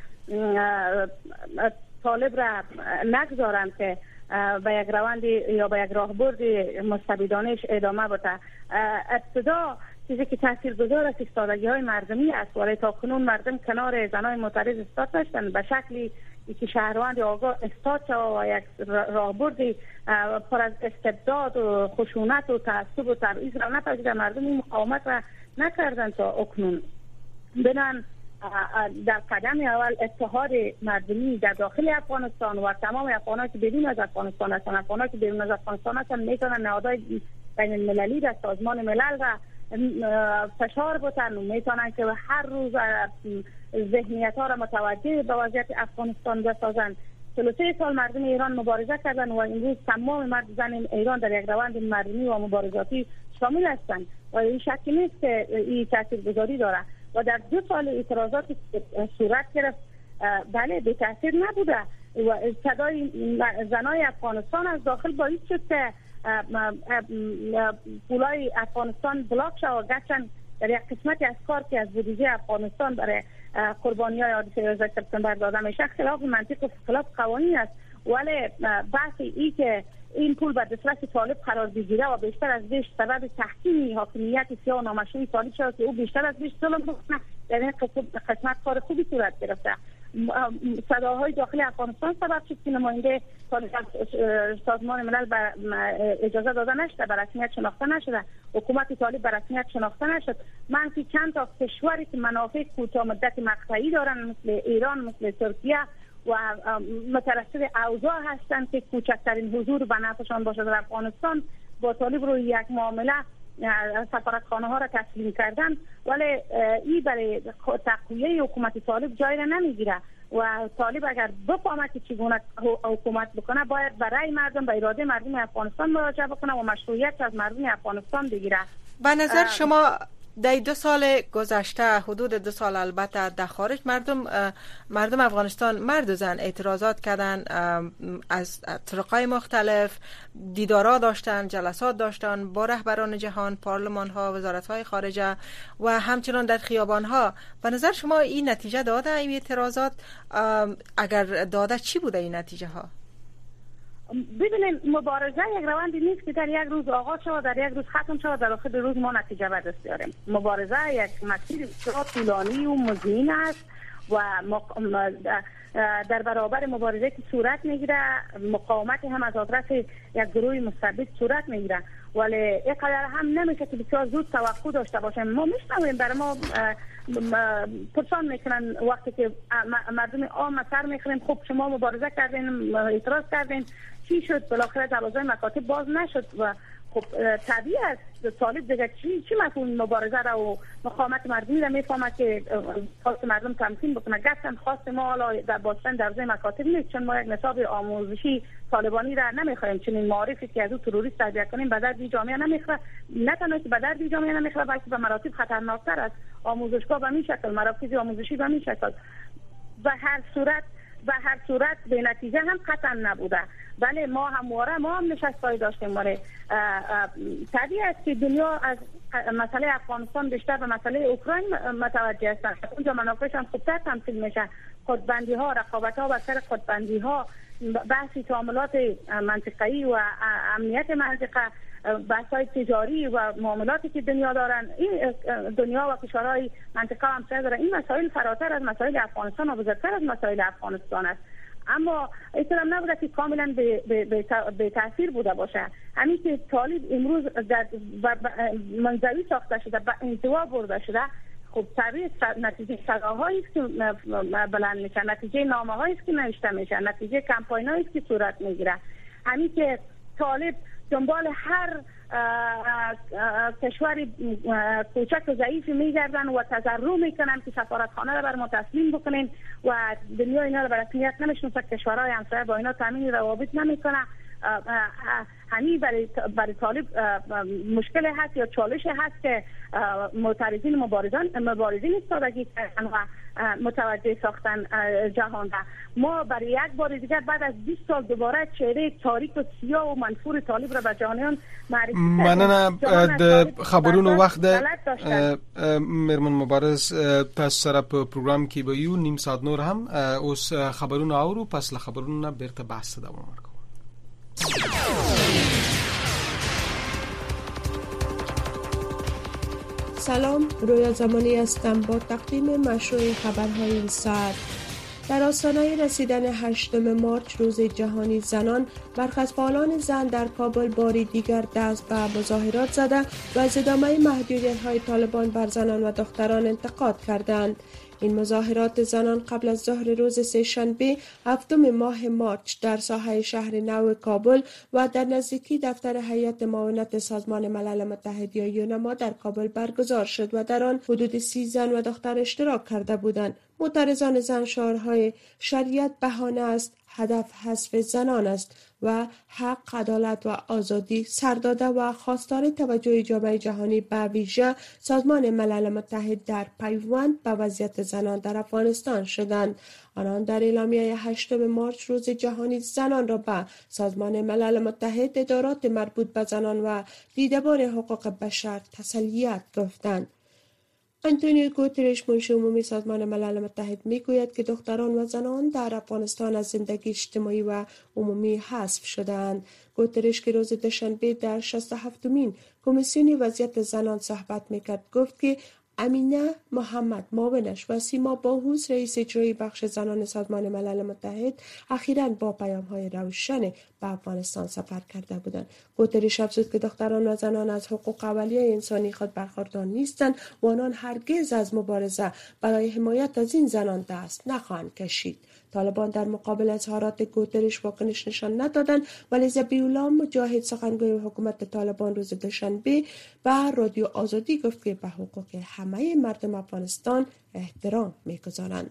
طالب را نگذارن که به یک روند یا به یک راهبرد مستبدانش ادامه بده. ابتدا چیزی که تاثیرگذار است ایستادگی‌های مردمی است. ولی تا کنون مردم کنار زنای معترض ایستاد داشتن به شکلی که شهروند آگاه استاد شود و یک راهبردی پر از استبداد و خشونت و تعصب و تبعیض را نپذیرد. مردم این مقاومت را نکردند تا اکنون. بنابراین در قدم اول اتحاد مردمی در داخل افغانستان و تمام افغانان که بیرون از افغانستان هستند، افغانان که بیرون از افغانستان هستند میتونن نهادهای بین المللی در سازمان ملل را فشار بتن و میتونن که هر روز ذهنیت ها را متوجه به وضعیت افغانستان بسازند. 33 سال مردم ایران مبارزه کردند و امروز تمام مرد زن ایران در یک روند مردمی و مبارزاتی شامل هستند و این شکی نیست که این تاثیرگذاری داره. و در 2 سال اعتراضاتی صورت گرفت بله به تاثیر نبوده و صدای زنای افغانستان از داخل باعث شد که پولای افغانستان بلاک شد و گرچند در یک قسمتی از کار که از بودجه افغانستان برای قربانی‌های حادثه 11 سپتامبر داده میشه خلاف منطق و خلاف قوانین است. ولی بحث ای که این پول به دسترس طالب قرار بگیره و بیشتر از بیش سبب تحکیم حاکمیت سیاه و نامشروع طالب شد که او بیشتر از بیش ظلم بکنه، در این قسمت کار خوبی صورت گرفته. صداهای داخل افغانستان سبب شد که نماینده سازمان ملل اجازه داده نشده، به رسمیت شناخته نشده، حکومت طالب به رسمیت شناخته نشد. منفی چند تا کشوری که منافع کوتاه مدت مقطعی دارن مثل ایران، مثل ترکیه و مترصد اوضاع هستند که کوچکترین حضور به نفعشان باشه در افغانستان با طالب روی یک معامله سفارتخانه ها را تسلیم کردن. ولی این برای تقویه حکومت طالب جای را نمیگیره و طالب اگر بفهمه که چگونه حکومت بکنه باید برای مردم به اراده مردم افغانستان مراجعه بکنه و مشروعیت از مردم افغانستان بگیره. به نظر شما در 2 سال گذشته، حدود 2 سال البته، در خارج مردم افغانستان مرد و زن اعتراضات کردن، از طرقای مختلف دیدارا داشتن، جلسات داشتن با رهبران جهان، پارلمان ها، وزارت های خارجه و همچنان در خیابان ها. به نظر شما این نتیجه داده این اعتراضات؟ اگر داده چی بوده این نتیجه ها؟ ببینید مبارزه یک روندی نیست که در یک روز آغاز شود در یک روز ختم شود در آخر روز ما نتیجه به دست بیاریم. مبارزه یک مسیر بسیار طولانی و مزین است و در برابر مبارزه که صورت میگیره مقاومت هم از آدرس یک گروه مستبد صورت میگیره. ولی اینقدر هم نمیشه که بسیار زود توقع داشته باشیم. ما میشنویم برای ما پرسان میکنن وقتی که مردم عام سر میخوریم خب شما مبارزه کردین، اعتراض کردین، چی شد؟ بالاخره دروازه مکاتب باز نشد و خب طبیعی است طالب دیگه چی مفهوم مبارزه را و مقاومت مردمی را میفهمه که خواست مردم تمکین بکنه. گفتن خواست ما حالا در باستن دروازه مکاتب نیست، چون ما یک نصاب آموزشی طالبانی را نمیخوایم، چنین معارفی که از او تروریست تربیت کنیم به درد جامعه نمیخوره. نه تنها که به درد جامعه نمیخوره بلکه به مراتب خطرناکتر است. آموزشگاه به این شکل، مراکز آموزشی به این شکل، به هر صورت به نتیجه هم قطعا نبوده. بله ما هم نشست‌های داشتیم. ولی طبیعی است که دنیا از مسئله افغانستان بیشتر به مسئله اوکراین متوجه است. اونجا منافعش هم خوبتر تمثیل میشه. خودبندی ها، رقابت ها و سر خودبندی ها، بحثی تعاملات منطقه‌ای و امنیت منطقه، بحث‌های تجاری و معاملاتی که دنیا دارن، این دنیا و کشورهای منطقه هم دارن. این مسائل فراتر از مسائل افغانستان و بزرگتر از مسائل افغانستان است. اما احترام نبوده که کاملا به تاثیر بوده باشه. همین که طالب امروز در منزوی ساخته شده، به انزوا برده شده، خب طبیعی نتیجه صداهایی است که بلند میشه، نتیجه نامه‌هایی است که نوشته میشه، نتیجه کمپاینایی است که صورت میگیره. همین که طالب دنبال هر کشور کوچک و ضعیفی میگردن و تضرع میکنن که سفارتخانه را بر ما تسلیم بکنین و دنیا اینا را به رسمیت نمیشناسه، کشورهای همسایه با اینا تامین روابط نمیکنه. همین برای طالب مشکل هست یا چالش هست که معترضین مبارزین ایستادگی کردن و متوجه ساختن جهان. ما برای یک بار دیگر بعد از 20 سال دوباره چهره تاریک و سیاه و منفور طالب را به جهانیان معرفی کردیم. مننه خبرونو وخت مرمن مبارز تاسو سره په پروګرام کې به یو نیم ساعت نور هم اوس خبرونه اورو، پس له خبرونو بیرته بحث دوام ورکوو. سلام، رویا زمانی هستم با تقدیم مشروع خبرهای این ساعت. در آستانه رسیدن 8 مارچ روز جهانی زنان، برخی از فعالان زن در کابل باری دیگر دست به مظاهرات زده و از ادامه محدودیت‌های طالبان بر زنان و دختران انتقاد کردند. این مظاهرات زنان قبل از ظهر روز سه‌شنبه 7 ماه مارچ در ساحه شهر نو کابل و در نزدیکی دفتر هیئت معاونت سازمان ملل متحد یا یونما در کابل برگزار شد و در آن حدود 30 زن و دختر اشتراک کرده بودند. معترضان زن شعارهای شریعت بهانه است، هدف حذف زنان است و حق، عدالت و آزادی سر داده و خواستار توجه جامعه جهانی به ویژه سازمان ملل متحد در پیوند به وضعیت زنان در افغانستان شدند. آنان در اعلامیه 8 مارچ روز جهانی زنان را به سازمان ملل متحد، ادارات مربوط به زنان و دیدبان حقوق بشر تسلیت گفتند. آنتونیو گوترش، منشی عمومی سازمان ملل متحد، میگوید که دختران و زنان در افغانستان از زندگی اجتماعی و عمومی حذف شدند. گوترش که روز دوشنبه در 67مین کمیسیون وضعیت زنان صحبت میکرد گفت که امینه محمد معاونش و سیما باهوس رئیس اجرایی بخش زنان سازمان ملل متحد اخیراً با پیام‌های روشن به افغانستان سفر کرده بودند. گوترش افزود که دختران و زنان از حقوق اولیه انسانی خود برخوردار نیستند و آنان هرگز از مبارزه برای حمایت از این زنان دست نخواهند کشید. طالبان در مقابل اظهارات گوترش واکنش نشان ندادند، ولی ذبیح‌الله مجاهد، سخنگوی حکومت طالبان، روز دوشنبه به رادیو آزادی گفت که به حقوق همه مردم افغانستان احترام می‌گذارند.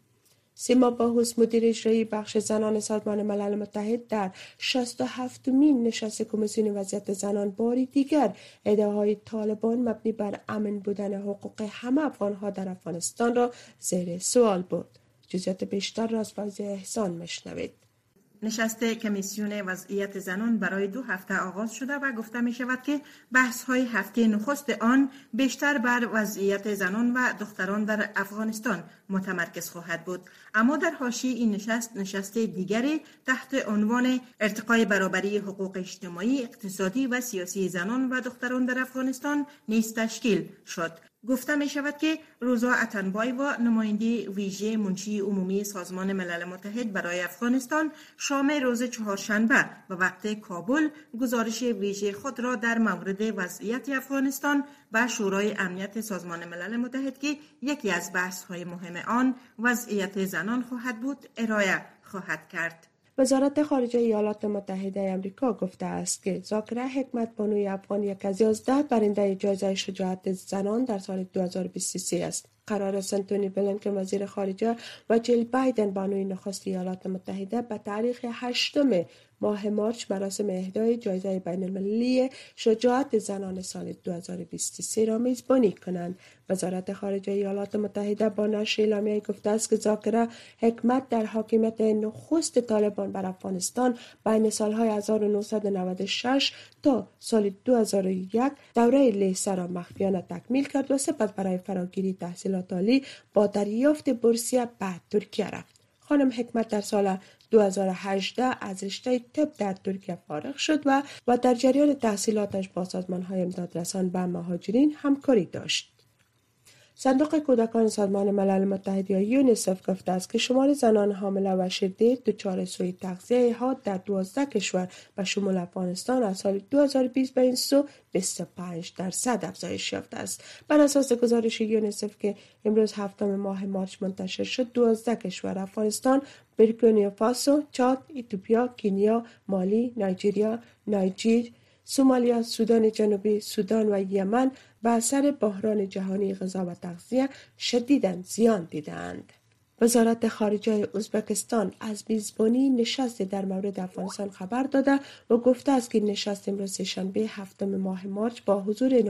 سیما باهوس، مدیر اجرایی بخش زنان سازمان ملل متحد، در 67مین نشست کمیسیون وضعیت زنان باری دیگر ادعاهای طالبان مبنی بر امن بودن حقوق همه افغان‌ها در افغانستان را زیر سوال برد. جزئیات بیشتر را از فایزه احسان مشنوید. نشست کمیسیون وضعیت زنان برای 2 هفته آغاز شده و گفته می شود که بحث های هفته نخست آن بیشتر بر وضعیت زنان و دختران در افغانستان متمرکز خواهد بود. اما در حاشیه این نشست دیگری تحت عنوان ارتقای برابری حقوق اجتماعی، اقتصادی و سیاسی زنان و دختران در افغانستان نیز تشکیل شد. گفته می شود که روزا اتنبای و نماینده ویژه منشی عمومی سازمان ملل متحد برای افغانستان شام روز چهارشنبه به وقت کابل گزارش ویژه خود را در مورد وضعیت افغانستان به شورای امنیت سازمان ملل متحد که یکی از بحث‌های مهم آن وضعیت زنان خواهد بود ارائه خواهد کرد. وزارت خارجه ایالات متحده آمریکا گفته است که ذاکره حکمت بانوی افغان یک از 11 برنده جایزه شجاعت زنان در سال 2023 است. قرار است آنتونی بلینکن وزیر خارجه و جیل بایدن بانوی نخست ایالات متحده به تاریخ 8 ماه مارچ مراسم اهدای جایزه بین‌المللی شجاعت زنان سال 2023 را میزبانی کنند. وزارت خارجه ایالات متحده با نشر اعلامیه گفته است که ذاکره حکمت در حاکمیت نخست طالبان بر افغانستان بین سالهای 1996 تا سال 2001 دوره لیسه را مخفیانه تکمیل کرد و سپس برای فراگیری تحصیلات عالی با دریافت بورسیه به ترکیه رفت. خانم حکمت در سال 2018 از رشته طب در ترکیه فارغ شد و در جریان تحصیلاتش با سازمان‌های امدادرسان به مهاجرین همکاری داشت. صندوق کودکان سازمان ملل متحد یا یونیسف گفته است که شمار زنان حامله و شدید دچار سوء تغذیه حاد در 12 کشور به شمول افغانستان از سال 2020 به این سو 25% افزایش یافته است. بر اساس گزارش یونیسف که امروز 7 ماه مارچ منتشر شد، 12 کشور افغانستان، بورکینافاسو، چاد، اتیوپیا، کنیا، مالی، نایجریا، نایجر، سومالیا، سودان جنوبی، سودان و یمن به اثر بحران جهانی غذا و تغذیه شدیداً زیان دیدند. وزارت خارجه ازبکستان از میزبانی نشست در مورد افغانستان خبر داده و گفته است که نشست امروز شنبه 7 ماه مارچ با حضور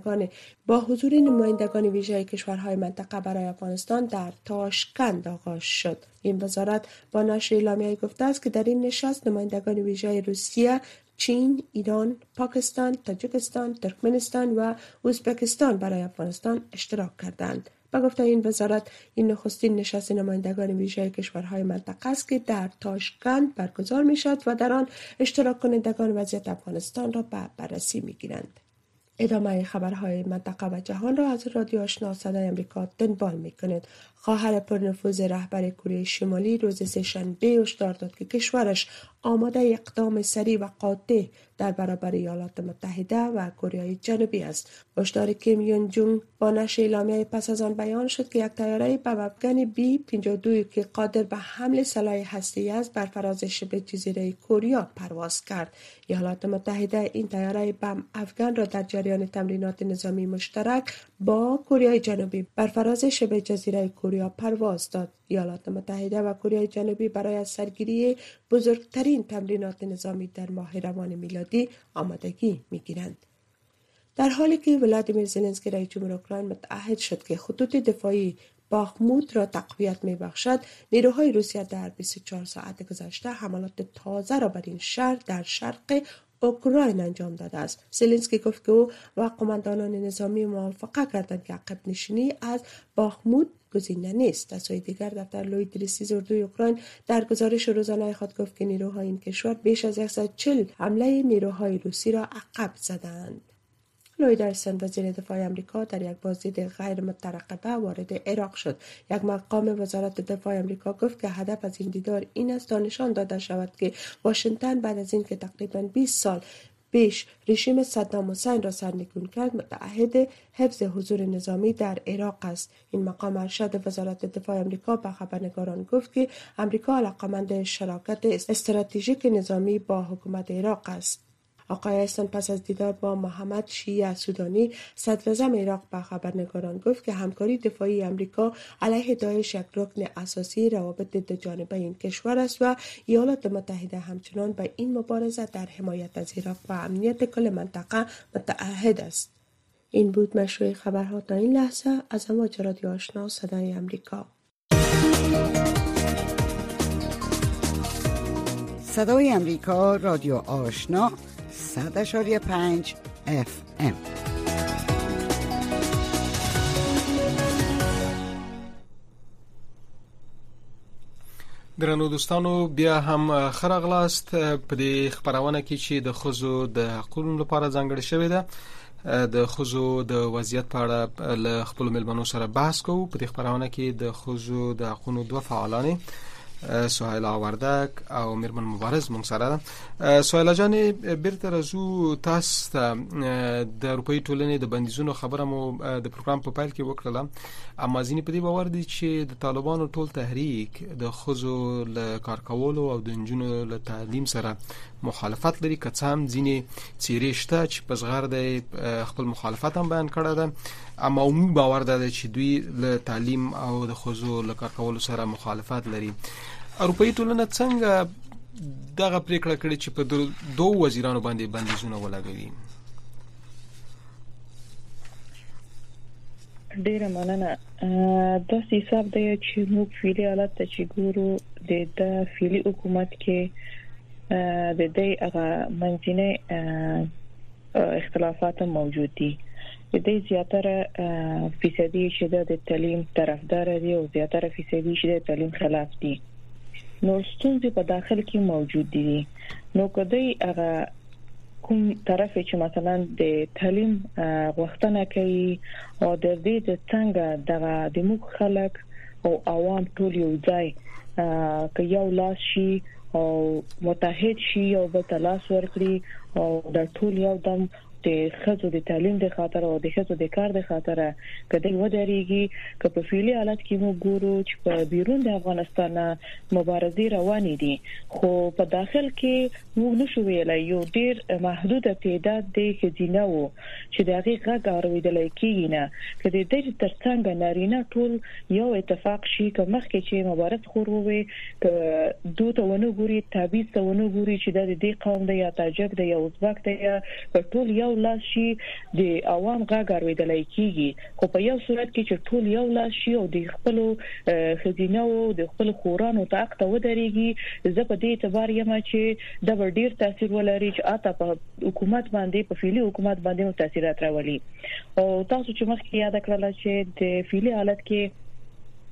نمایندگان ویژه کشورهای منطقه برای افغانستان در تاشکند آغاز شد. این وزارت با نشر اعلامیه گفته است که در این نشست نمایندگان ویژه روسیه، چین، ایران، پاکستان، تاجیکستان، ترکمنستان و ازبکستان برای افغانستان اشتراک کردند. با گفته این وزارت، این نخستین نشست نمایندگان ویژه کشورهای منطقه است که در تاشکند برگزار می شود و در آن اشتراک کنندگان وضعیت افغانستان را به بررسی می گیرند. ادامه خبرهای منطقه و جهان را از رادیو آشنا صدای آمریکا دنبال می‌کنید. خواهر پرنفوذ رهبر کره شمالی روز سه‌شنبه هشدار داد که کشورش آماده اقدام سریع و قاطع در برابر ایالات متحده و کره جنوبی است. هشدار کیم یون جونگ با نشر اعلامیه پس از آن بیان شد که یک طیاره بم افغان B-52 که قادر به حمل سلاح هسته‌ای است بر فراز شبه جزیره کره پرواز کرد. ایالات متحده این طیاره بم افغان را در جریان تمرینات نظامی مشترک با کره جنوبی بر فراز شبه جزیره کره پرواز داد. ایالات متحده و کره جنوبی برای از سرگیری بزرگترین تمرینات نظامی در ماه روان میلادی آمادگی می‌گیرند. در حالی که ولادیمیر زلنسکی رئیس جمهور اوکراین متعهد شد که خطوط دفاعی باخمود را تقویت می‌بخشد، نیروهای روسیه در 24 ساعت گذشته حملات تازه را بر این شهر در شرق اوکراین انجام داده است. زلنسکی گفت که او و قماندانان نظامی موافقه کردند که عقب نشینی از باخمود گزینه نیست. از سوی دیگر دفتر لوید دریسیز اردوی اوکراین در گزارش روزانه خود گفت که نیروهای این کشور بیش از 140 حمله نیروهای روسی را عقب زدند. لوید ارسن وزیر دفاع آمریکا در یک بازدید غیر مترقبه وارد عراق شد. یک مقام وزارت دفاع آمریکا گفت که هدف از این دیدار این است تا نشان داده شود که واشنگتن بعد از اینکه تقریباً 20 سال پیش رژیم صدام حسین را سرنگون کرد متعهد حفظ حضور نظامی در عراق است. این مقام ارشد وزارت دفاع آمریکا به خبرنگاران گفت که آمریکا علاقه‌مند شراکت استراتژیک نظامی با حکومت عراق است. آقای ایسن پس از دیدار با محمد شیع سودانی صدراعظم عراق به خبرنگاران گفت که همکاری دفاعی آمریکا علیه داعش یک رکن اساسی روابط دو جانبه این کشور است و ایالات متحده همچنان به این مبارزه در حمایت از عراق و امنیت کل منطقه متعهد است. این بود مشروع خبرها تا این لحظه از امواج رادیو آشنا صدای آمریکا. صدای آمریکا رادیو آشنا 100.5 FM. درنو دوستانو بیا هم خرغلاست په دې خبرونه کې چې د خزو د حقوقو لپاره ځانګړی شوی ده د خزو د وضعیت په اړه له خپل ملمنو سره بحث کوو. په دې خبرونه کې د خزو د حقوقو دوه فعالان سهیلا وردک او میرمن مبارز مونږ سره ده. سهیلا جان بیرته راځو تاسو ته د اروپאי ټولنې د بندیزونو خبره مو د پروګرام په پیل کې وکړه، اما ځینې په دې باور دي چې د طالبانو ټول تحریک د خزو له کار کولو او د نجونو له تعلیم سره مخالفت لري، که څه هم ځینې څیرې شته چې په صغر د خپل مخالفت هم بیان کړی ده، اما عمومي باور ده چې دوی له تعلیم او د خزو له کار کولو سره مخالفت لري. اروپאי ټولنه څنګه دغه پریکړه کړې چې په دوه وزیرانو باندې بندیزونه ولګوي؟ ډیره مننه. دا حساب دی چې موږ فعلی حالت ته چې ګورو د فعلی حکومت کې د دې هغه منځنۍ اختلافات موجود دي. د دې زیاتره فیصدي چې د تعلیم طرفدار دي او زیاتره فیصدي چې د تعلیم خلاف دي. نو ستونزې په داخل کې موجود دي. نو کدی هغه کوم طرف چې مثلا د تعلیم غوښتنه کوي او د دې د څنګه د موږ خلک او عوام ټول یو ځای که یو لاس شي او متحد شي او به تلاش ورکړي او د ټول یو دم د خزو د تعلیم د خاطر او د خزو د کار د خاطر کدی ودرېږي که په فعلی حالت کې موږ ګورو چې په بیرون د افغانستان مبارزې روانې دي، خو په داخل کې موږ نشو ویلای یو ډیر محدود تعداد د خزینه وو چې دغه غږ اوریدل کېږي نه کدی د ترڅنګ نارینه ټول یو اتفاق شي که مخکې چې مبارز خوروي که دوته ونه ګوري تعبیز ته ونه ګوري چې د دې قوم د یا تاجک د یا ازبک د یا ټول یو لاس شي د عوام غږ اوریدل کېږي، خو په یو صورت کې چې ټول یو لاس شي او د خپل خزینه او د خپل خورانو طاقت ودرېږي، زه په دې اعتبار یم چې د ډیر تاثیر ولري چې اته په حکومت باندې په فعلی حکومت باندې تاثیرات راولي. او تاسو چې مخکې یاد کړل چې د فعلی حالت کې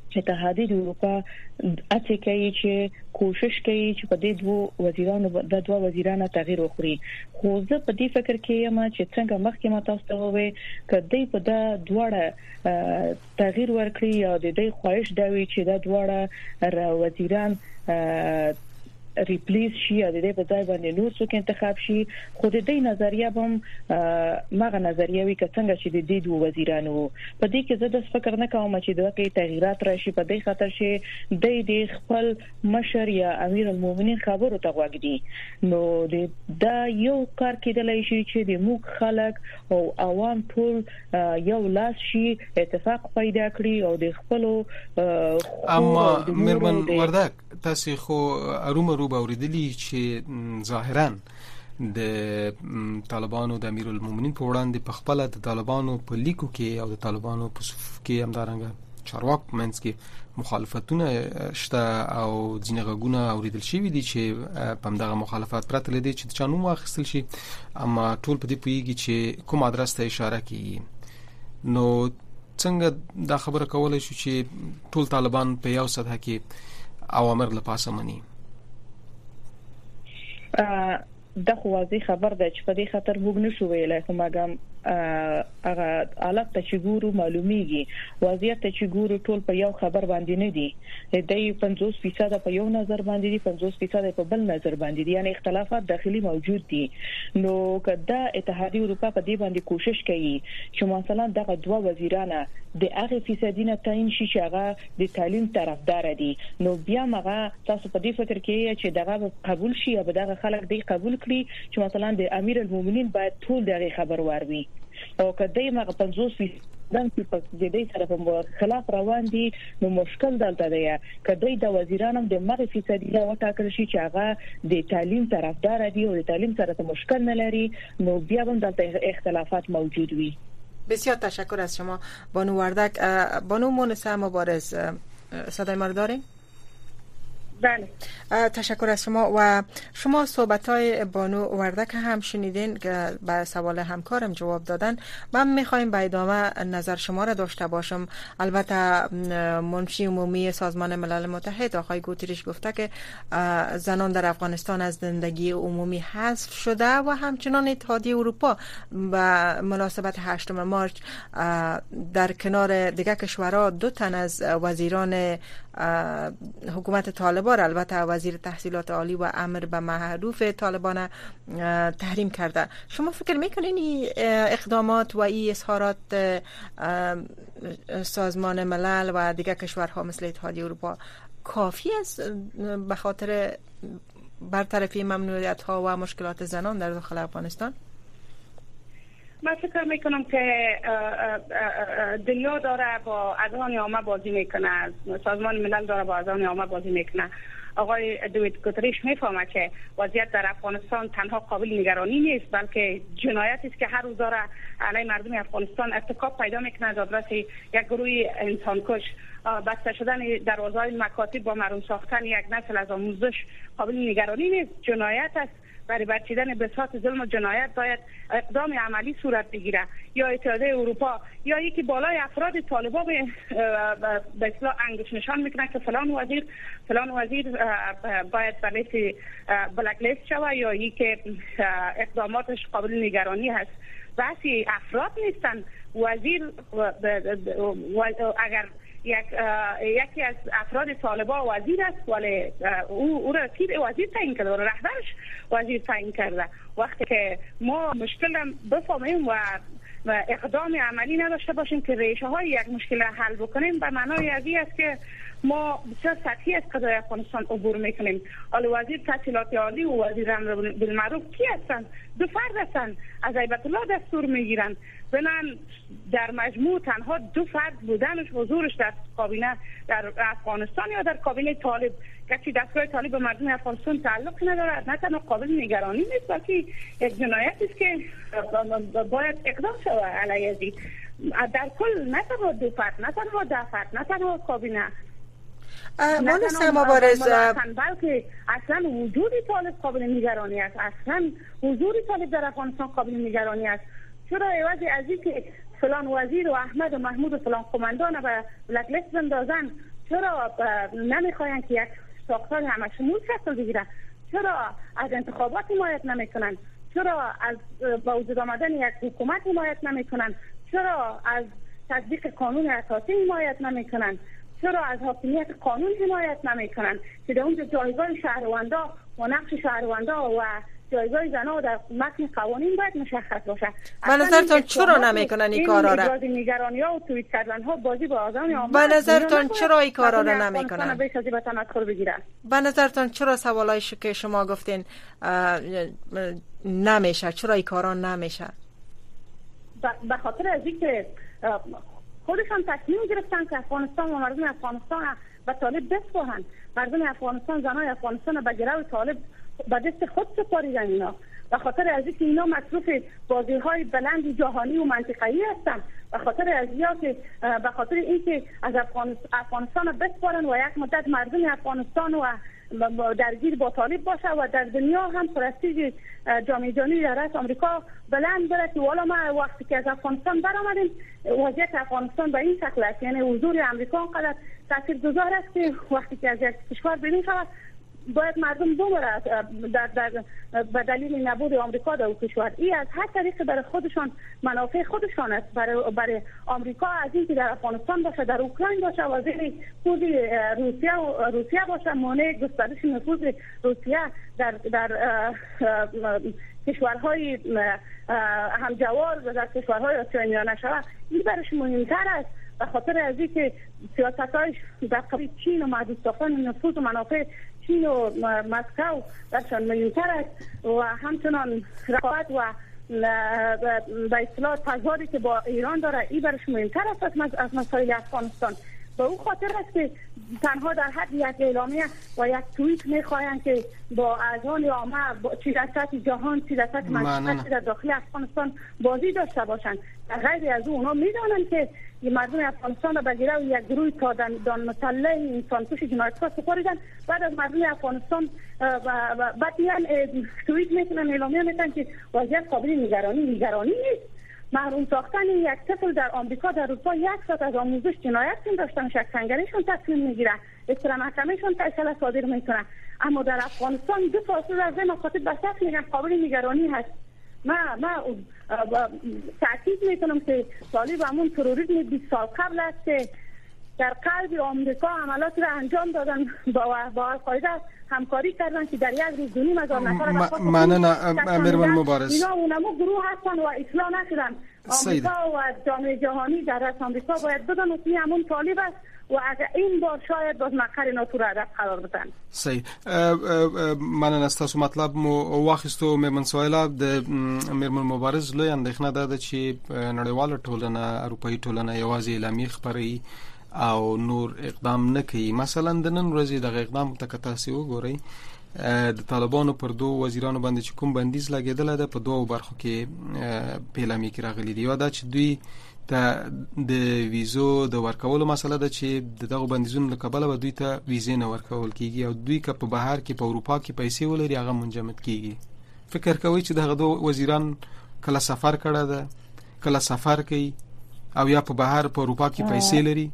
اتحادیه اروپا اته کوي چې کوشش کوي چې په دې دوه وزیرانو تغییر وکړي. خو زه په دې فکر کې یم چې څنګه مخکې ما تاسو ته وویل کدی په دا دوړه تغییر ورکړي یا د دې خواهش دا وی چې دا دوړه وزیران ریپلیس شي یا د دې په ځای باندې نور څوک انتخاب شي. خو د دې نظریه هم مغه نظریه وی که څنګه چې د دې دوه وزیرانو په دې کې زه د فکر نه کوم چې دغه کې تغیرات راشي په دې خاطر چې د خپل مشر یا امیر المؤمنین خبرو ته غوږدي. نو دا یو کار کېدلای شي چې د موږ خلک او عوام ټول یو لاس شي اتفاق پیدا کړي او د خپل اما مرمن وردک تاسو خو ارومرو باوریدلی چې ظاهرا د طالبانو د امیر المؤمنین په وړاندې په خپل د طالبانو په لیکو کې او د طالبانو په صف کې همدارنګه چارواک منځ کې مخالفتونه شته او ځینې غږونه اوریدل شوي دي چې په همدغه مخالفت پرته لدی چې د چانو واخیستل شي، اما ټول په دې پوهیږي چې کوم ادرس ته اشاره کوي. نو څنګه دا خبره کولای شو چې ټول طالبان په یو سطح کې اوامر لپاسه مني؟ دا خو واضح خبر ده چې په دې خاطر موږ نشو ویلای، خو مګم هغه حالت ته چې ګورو معلومیږي وضعیت ته چې ګورو ټول په یو خبر باندې نه دي. د 50% په یو نظر باندې دي، 50% په بل نظر باندې دي، یعنی اختلافات داخلي موجود دي. نو کدا اتحادیه اروپا په دې باندې کوشش کوي چې مثلا دغه دوه وزیرانه د هغه فیصدینه تعین شي چې هغه د تعلیم طرفدار دي، نو بیا مغه تاسو په دې فکر کې چې دغه قبول شي یا دغه خلک دې قبول کړي چې مثلا د امیر المؤمنین باید ټول دغه خبر وروي او کدی مغه 50% په دې سره په خلاف روان دي. نو مشکل دلته دی کدی د وزیرانو د مغه فیصدیه وټاکل شي چې هغه د تعلیم طرفدار دي او د تعلیم سره مشکل نه لري، نو بیا هم دلته اختلافات موجود وي. بسیار تشکر از شما بانو وردک. بانو مونسه مبارز، صدای ما رو داریم؟ بله. تشکر از شما. و شما صحبت‌های بانو وردک هم شنیدین که به سوال همکارم جواب دادن. من می‌خوایم به ادامه نظر شما را داشته باشم. البته منشی عمومی سازمان ملل متحد آقای گوتریش گفته که زنان در افغانستان از زندگی عمومی حذف شده و همچنان اتحادیه اروپا به مناسبت 8 مارچ در کنار دیگر کشورها 2 تن از وزیران حکومت طالبان، البته وزیر تحصیلات عالی و امر به معروف طالبان تحریم کرده. شما فکر میکنین این اقدامات و این اظهارات سازمان ملل و دیگر کشورها مثل اتحادیه اروپا کافی است به خاطر برطرفی ممنوعیت ها و مشکلات زنان در داخل افغانستان؟ من فکر میکنم که دنیا داره با اذهان عامه بازی میکنه، سازمان ملل داره با اذهان عامه بازی میکنه. آقای دوید گوتریش میفهمه که وضعیت در افغانستان تنها قابل نگرانی نیست، بلکه جنایتی است که هر روز داره علیه مردم افغانستان ارتکاب پیدا میکنه از آدرس یک گروه انسانکش. بسته شدن دروازه‌های مکاتب با محروم ساختن یک نسل از آموزش قابل نگرانی نیست، جنایت است. برای برچیدن بساط ظلم و جنایت باید اقدام عملی صورت بگیره. یا اتحادیه اروپا یا یکی بالای افراد طالبان به اصطلاح انگشت نشان میکنه که فلان وزیر باید به لیست بلک لیست شود یا یکی اقداماتش قابل نگرانی هست. بحثی افراد نیستن. وزیر اگر یکی از افراد طالبان وزیر است ولی او را وزیر تعیین کرده و رهبرش وزیر تعیین کرده. وقتی که ما مشکل بفهمیم و اقدام عملی نداشته باشیم که ریشه های یک مشکل حل بکنیم، به معنای ازی است که ما بسیار سطحی از قضای افغانستان عبور میکنیم. حالا وزیر تحصیلات عالی و وزیر امر بالمعروف کی هستند؟ 2 فرد هستند، از هیبت الله دستور میگیرند. بنان در مجموع تنها 2 فرد بودنش، حضورش در کابینه در افغانستان یا در کابینه طالب، کسی دستگاه طالب به مردم افغانستان تعلق ندارد، نه تنها قابل نگرانی نیست بلکه یک جنایتی است که باید اقدام شود علیه ازی. در کل نه تنها 2 فرد، نه تنها 10 فرد، نه تنها کابینه، مونسه مبارز، بلکه اصلا وجود طالب قابل نگرانی است. اصلا حضور طالب در افغانستان قابل نگرانی است. چرا عوض از این که فلان وزیر و احمد و محمود و فلان قماندان به بلک لیست بندازن، چرا نمیخواین که یک ساختار همشمول شکل بگیره؟ چرا از انتخابات حمایت نمیکنن؟ چرا از با وجود آمدن یک حکومت حمایت نمیکنن؟ چرا از تطبیق قانون اساسی حمایت نمیکنن؟ چرا از حاکمیت قانون حمایت نمیکنن که در اونجا جایگاه شهروندا و نقش شهروندا و جایگاه زنها در متن قوانین باید مشخص باشه؟ به نظرتان چرا نمیکنن این کارا را؟ این نگرانی‌ها و توییت کردن‌ها بازی با آزادی عامه. به نظرتان چرا این کارا را نمیکنن؟ به نظرتان چرا سوالایی که شما گفتین نمیشه؟ چرا این کارا نمیشه؟ به خاطر از اینکه خودشان تصمیم گرفتن که افغانستان و مردم افغانستان به طالب بسپارند. مردم افغانستان، زنای افغانستان به گرو طالب به دست خود سپاریدن. اینا به خاطر از اینکه اینا مصروف بازی‌های بلند جهانی و منطقه‌ای هستند، به خاطر از اینکه به خاطر اینکه از افغانستان بسپارن و یک مدت مردم افغانستان و درگیر با طالب باشه و در دنیا هم پرستیژ جامعه جهانی در رأس آمریکا بلند بره که والا ما وقتی که از افغانستان برآمدیم وضعیت افغانستان به این شکل است. یعنی حضور آمریکا انقدر تاثیرگذار است که وقتی که از یک کشور بیرون شود باید مردم بمرد در به دلیل نبود آمریکا در کشور. این از هر طریق برای خودشان منافع خودشان است. برای آمریکا از اینکه در افغانستان باشه، در اوکراین باشه و زیر پود روسیه باشه، مانع گسترش نفوذ روسیه در کشورهای همجوار و در کشورهای آسیای میانه شود، این برایش مهمتر است. به خاطر از اینکه سیاست‌های در قبیل چین و محدود ساختن نفوذ و منافع چین و مسکو درشان مهمتر است و همچنان رقابت و به اصطلاح تضادی که با ایران داره این برایش مهمتر است از مسائل افغانستان. به او خاطر است که تنها در حد یک اعلامیه و یک توییت میخواهند که با اذهان عامه چی در سطح جهان، چی در سطح منطقه، در داخل افغانستان بازی داشته باشند. در غیر از اونا میدانند که مردم افغانستان را به گرو یک گروه تا دان مسلح انسانکش جنایتکار سپاریدن. بعد از مردم افغانستان بعد توییت میکنن، اعلامیه میکنن که وضعیت قابل نگرانی نیست. محروم ساختن یک طفل در آمریکا در اروپا 1 ساعت از آموزش جنایت داشتن، شک سنگریشون تصمیم میگیره، اصلاح محکمهشون فیصله صادر میکنه. اما در افغانستان 2 فاصله از مکاتب به شخص میگن قابل نگرانی هست. ما تأکید میکنم که طالب همون تروریسم 20 سال قبل است که در قلب آمریکا عملیات را انجام دادن، با القاعده همکاری کردن که در یک روز 2,500 نفر امیرمن مبارز اینا اونمو گروه هستن و اصلاح نشدن. آمریکا و جامعه جهانی در رأس آمریکا باید بدون اسمی همون طالب است و اگر این بار شاید باز مقر ناتو را هدف قرار بدن. صحیح. مننه از تاسو مطلب مو واخیستو. میرمن سویلا د میرمن مبارز لوی اندېښنه ده چې نړیواله ټولنه، اروپایي ټولنه یوازې اعلامیې خپروي او نور اقدام نه کوي. مثلا د نن ورځې دغه اقدام ته که تاسو وګورئ د طالبانو پر 2 وزیرانو باندې چې کوم بندیز لګیدل ده په 2 برخو کې په اعلامیه کې راغلي دي. یو دا چې دوی د ویزو د ورکولو مسله ده چې دغه بندیزونو له کبله به دوی ته ویزې نه ورکول کیږي او دوی که په بهر کې په اروپا کې پیسې ولري هغه منجمد کیږي. فکر کوي چې دغه 2 وزیران کله سفر کړه ده، کله سفر کوي او یا په بهر په اروپا کې پیسې لري؟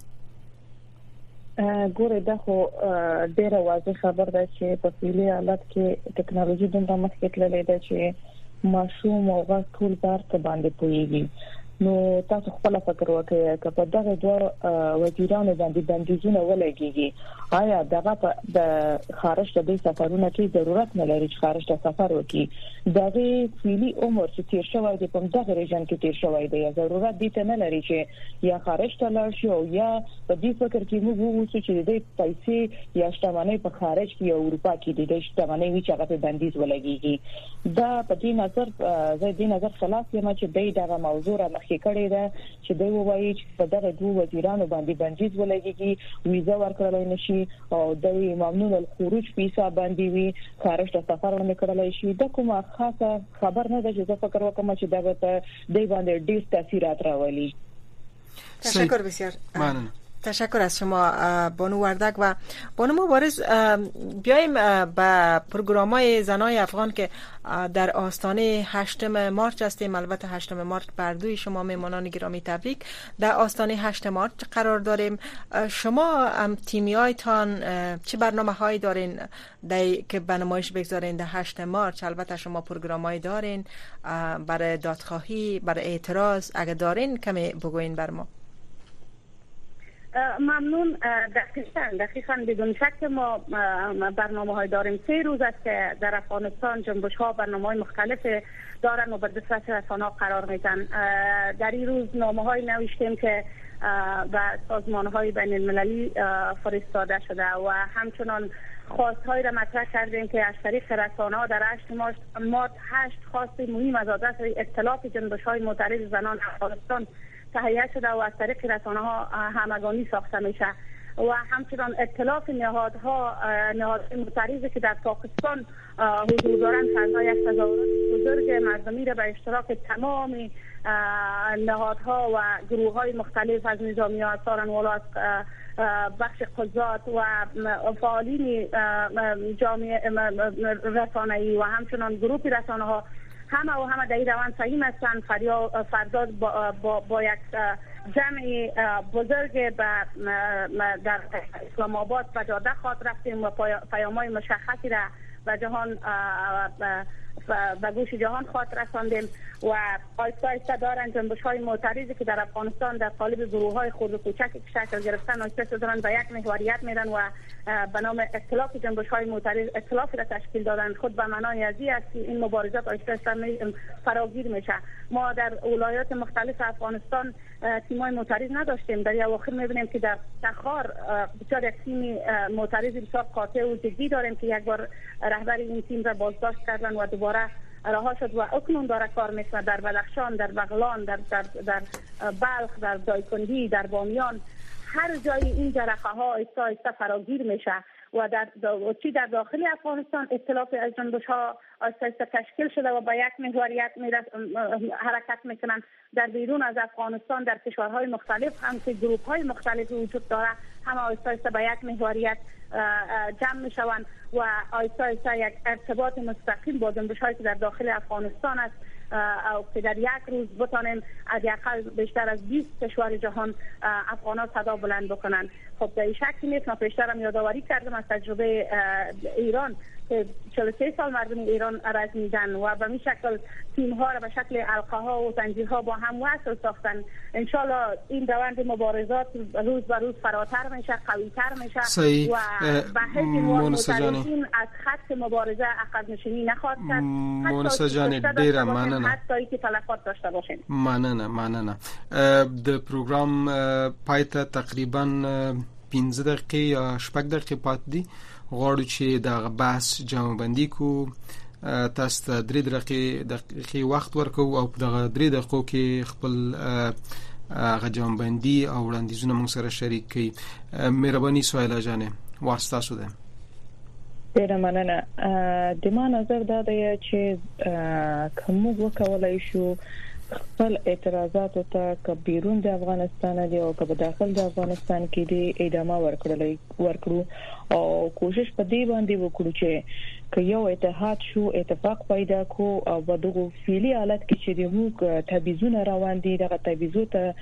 ګوره دا خو ډیره واضح خبر ده چې په فعلي حالت کې ټکنالوژي دومره مخکې تللې ده چې ماشوم او غږ ټول بار ته باندې پوهیږي. نو تاسو خپل فکر وکړئ چې په دغه 2 وزیرانو باندې بندیزونه ولګيږي، آیا دغه د خارج ته سفرونه کې ضرورت نه لري چې خارج ته سفر وکړي؟ دغه فعلي عمر چې تیر شوی دی په دغه ریجن کې تیر شوی دی، ضرورت دي ته نه لري چې یا خارج ته لاړ شي او یا په دې فکر کې موږ ووسو چې د پیسې یا شتمنۍ په خارج کې یا اروپا کې د شتمنۍ وی چې هغه بندیز ولګيږي. دا په دې نظر زه دې نظر خلاف یم چې دغه موضوع را مخکې کړی ده چې دوی وایي چې په دغه 2 وزیرانو باندې بندیز ولګيږي، ویزا ورکړل نشي او دوی ممنوع الخروج ویزا باندې وي، خارج ته سفر نه کړلای شي. دا کومه خاصه خبر نه ده چې زه فکر وکم چې دغه ته دوی باندې ډیر تاثیرات راولي. تشکر بسیار. ممنون. تشکر از شما بانو وردک. و بانو مبارز، بیایم به پروگرام‌های زنای افغان که در آستانه 8 مارچ هستیم. البته 8 مارچ بر دوی شما میهمانان گرامی تبریک. در آستانه 8 مارچ قرار داریم. شما تیمیایتان چه برنامه‌هایی دارین که به نمایش بگذارین در 8 مارچ؟ البته شما پروگرام‌هایی دارین برای دادخواهی، برای اعتراض. اگه دارین کمی بگوین بر ما. ممنون. دقیقاً بدون شک ما برنامه‌های داریم. 3 روز است که در افغانستان جنبش‌ها برنامه‌های مختلف دارن و بر دسترس رسانه‌ها قرار میدن. در این روز نامه‌های نوشتیم که به سازمان‌های بین‌المللی فرستاده شده و همچنان خواست‌های را مطرح کردیم که از طریق رسانه‌ها در 8 مارچ 8 خواست مهم از آدرس ائتلاف جنبش‌های معترض زنان افغانستان تهیه شده و از طریق رسانه‌ها همگانی ساخته میشه و همچنان ائتلاف نهادهای معترضی که در پاکستان حضور دارند فضای یک تظاهرات بزرگ مردمی را به اشتراک تمام نهادها و گروه‌های مختلف از نظامیان سارنوالات، بخش قضات و فعالین جامعه رسانه‌ای و همچنان گروه رسانه‌ها همه در این روند سعیم هستند. فردا با یک جمع بزرگ در اسلام آباد و جاده خواهد رفتیم و پیام‌های مشخصی را به جهان به گوش جهان خواهد رساندیم و آیسته آیسته دارن جنبش‌های معترضی که در افغانستان در قالب گروه‌های خرد و کوچک شکل گرفتن آیسته دارن به یک محوریت میرن و به نام ائتلاف جنبش‌های معترض ائتلاف را تشکیل دادن. خود به معنای ازی است که این مبارزات آیسته آیسته فراگیر میشه. ما در ولایات مختلف افغانستان تیم‌های معترض نداشتیم. در اواخر می‌بینیم که در تخار بسیار یک تیم معترض بسیار قاطع و جدی داریم که یک بار رهبر این تیم را بازداشت کردن و دوباره رها شد و اکنون داره کار میکنه در بدخشان، در بغلان، در بلخ، در دایکنډی، در بامیان. هر جای این جرقه ها آیسته آیسته فراگیر میشه و در داخل افغانستان ائتلاف از جنبش ها آیسته آیسته تشکیل شده و با یک محوریت حرکت میکنن. در بیرون از افغانستان در کشورهای مختلف هم که گروه های مختلف وجود داره، همه آیسته آیسته با یک محوریت جمع میشوند و آیسته آیسته یک ارتباط مستقیم با جنبش‌هایی که در داخل افغانستان است او که در یک روز بتانیم حداقل بیشتر از 20 کشور جهان افغان‌ها صدا بلند بکنن. خب در این شکلی نیست. من پیشترم یادآوری کردم از تجربه ایران که 43 سال مردم ایران رزمیدن و به این شکل تیم‌ها را به شکل حلقه‌ها و زنجیرها با هم وصل ساختن. ان شاء الله این روند مبارزات روز به روز فراتر میشه، قوی‌تر میشه و به حیث معترضین از خط مبارزه عقب نشینی نخواهد کرد. مونسا جان ډیره مننه. حتی که تلفات داشته باشین. مننه. د پروګرام پایته تقریبا 15 دقیقې یا 8 دقیقې پاتې دي. غواړو چې د بحث جمع بندي کو. تاسو ته 3 دقیقې وخت ورکو او په دغه 3 دقیقو کې خپل هغه جمع بندي او وړاندیزونه موږ سره شریک کړئ. مهرباني سهیلا جانې واسطه شو ده. ډیره مننه. د ما نظر دا دی چې کوم وکولای شو خپل اعتراضات ته که بیرون د افغانستان دی او که په داخل د افغانستان کې دی ادامه ورکړو او کوشش په دې باندې وکړو چې که یو اتحاد شو، اتفاق پیدا کو او په دغه فعلی حالت کې چې موږ تبعیضونه روان دي دغه تبعیضو ته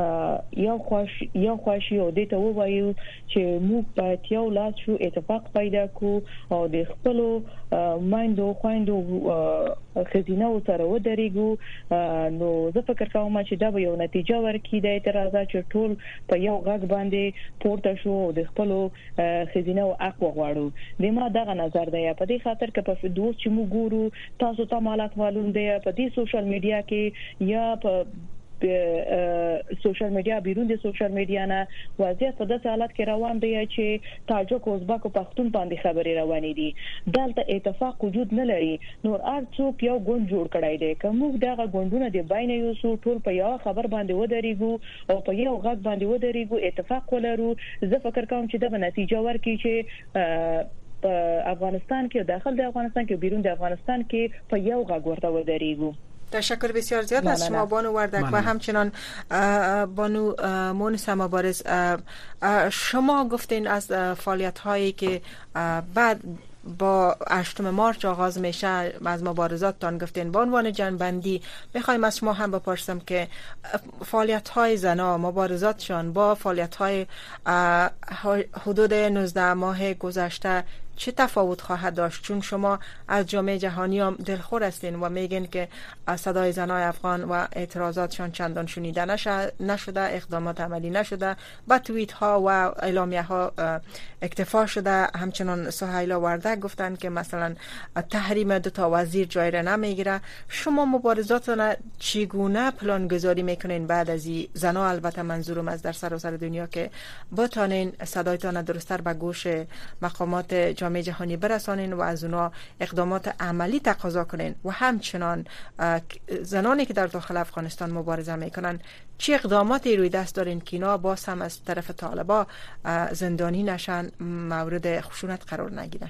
یو خواشي او دې ته وایو چې موږ باید یو لاس شو، اتفاق پیدا کو او د خپل مایندو خويندو خزینه سره ودرېګو. نو زه فکر کوم چې دا به یو نتیجه ورکړي د اعتراضات چې ټول په یو غږ باندې پورته شو او د خپل خزینه او حق وغواړو. د ما دغه نظر دی. په دې خاطر کې په دوه چې موږ ګورو تاسو ته مالات معلوم دی په دې سوشل میډیا کې یا په سوشل میډیا بیرون د سوشل میډیا نه وضعیت په داسې حالت کې روان دی چې تاجک او ازبک او پښتون باندې خبري روانې دي. دلته اتفاق وجود نه لري. نور هر څوک یو ګوند جوړ کړی دی. کوم دغه ګوندونه دی باینه یو څو ټول په یو خبر باندې ودرېګو او په یو غږ باندې ودرېګو، اتفاق ولرو. زه فکر کوم چې دغه نتیجه ورکړي چې په افغانستان کې داخل د افغانستان کې بیرون د افغانستان کې په یو غږ ورته ودرېګو. تشکر بسیار زیاد از شما بانو وردک و همچنان بانو مونس مبارز. شما گفتین از فعالیت هایی که بعد با 8 مارچ آغاز میشه از مبارزاتتان گفتین، به عنوان جنبندی میخوایم از شما هم بپرسم که فعالیت های زنا، مبارزاتشان با فعالیت های حدود 19 ماه گذشته چه تفاوت خواهد داشت؟ چون شما از جامعه جهانی هم دلخور هستین و میگین که صدای زنای افغان و اعتراضاتشان چندان شنیده نشده، اقدامات عملی نشده، با توییت ها و اعلامیه ها اکتفا شده. همچنان سهیلا وردک گفتن که مثلا تحریم 2 وزیر جای را نمیگیره. شما مبارزاتتان چگونه پلان گذاری میکنین بعد از این؟ زنا البته منظورم از در سراسر دنیا که بتانین صدایتان درستر به گوش مقامات جامعه جهانی برسانین و از اونا اقدامات عملی تقاضا کنین و همچنان زنانی که در داخل افغانستان مبارزه میکنن چه اقداماتی روی دست دارین که اینا باز هم از طرف طالبا زندانی نشن، مورد خشونت قرار نگیرن؟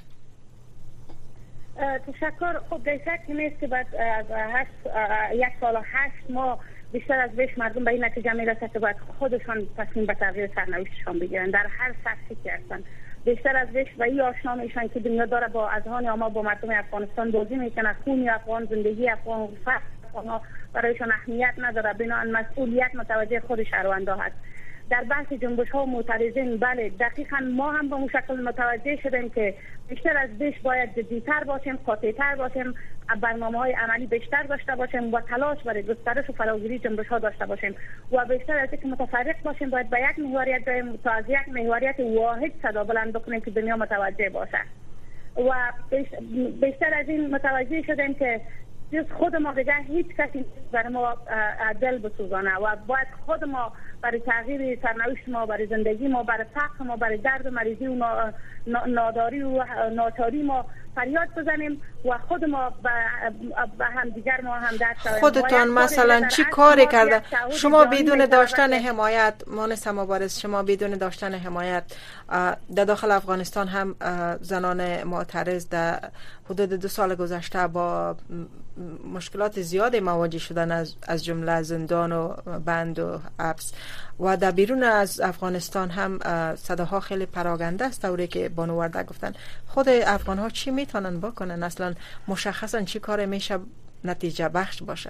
تشکر. خب در شک نیست که بعد از 1 سال و 8 ماه بیشتر از بیش مردم به این نتیجه میرسه که باید خودشان تصمیم به تغییر سرنوشتشان بگیرن در هر سطحی که هستن. بیشتر از بیش و این آشنا میشن که دنیا داره با اذهان عامه با مردم افغانستان بازی میکنه. خون افغان، زندگی افغان، فرق افغان برایشان اهمیت نداره، بنابراین مسئولیت متوجه خود شهروندا هست. در بحث جنبش ها و معترضین بله دقیقاً ما هم به اون شکل متوجه شدیم که بیشتر از بیش باید جدی‌تر باشیم، قاطع‌تر باشیم، برنامه‌های عملی بیشتر داشته باشیم و تلاش برای گسترش و فراگیری جنبش ها داشته باشیم و بیشتر از اینکه متفرق باشیم باید به یک محوریت بریم تا از یک محوریت واحد صدا بلند بکنیم که دنیا متوجه باشه. و بیشتر از این متوجه شدیم که جز خود ما دیگه هیچ کسی برای ما دل بسوزانه و باید خود ما برای تغییر سرنوشت ما، برای زندگی ما، برای فقر ما، برای درد و مریضی و ناداری و ناچاری ما فریاد بزنیم و خود ما به هم دیگر ما هم درد شویم. خودتان مثلا چی کاری کرده شما بدون داشتن حمایت؟ مونس مبارز، شما بدون داشتن حمایت در داخل افغانستان هم زنان معترض در حدود 2 سال گذشته با مشکلات زیادی مواجه شدن از جمله زندان و بند و حبس و در بیرون از افغانستان هم صداها خیلی پراگنده است. طوری که بانو وردک گفتن خود افغان ها چی میتونن بکنن؟ اصلا مشخصا چی کار میشه نتیجه بخش باشه؟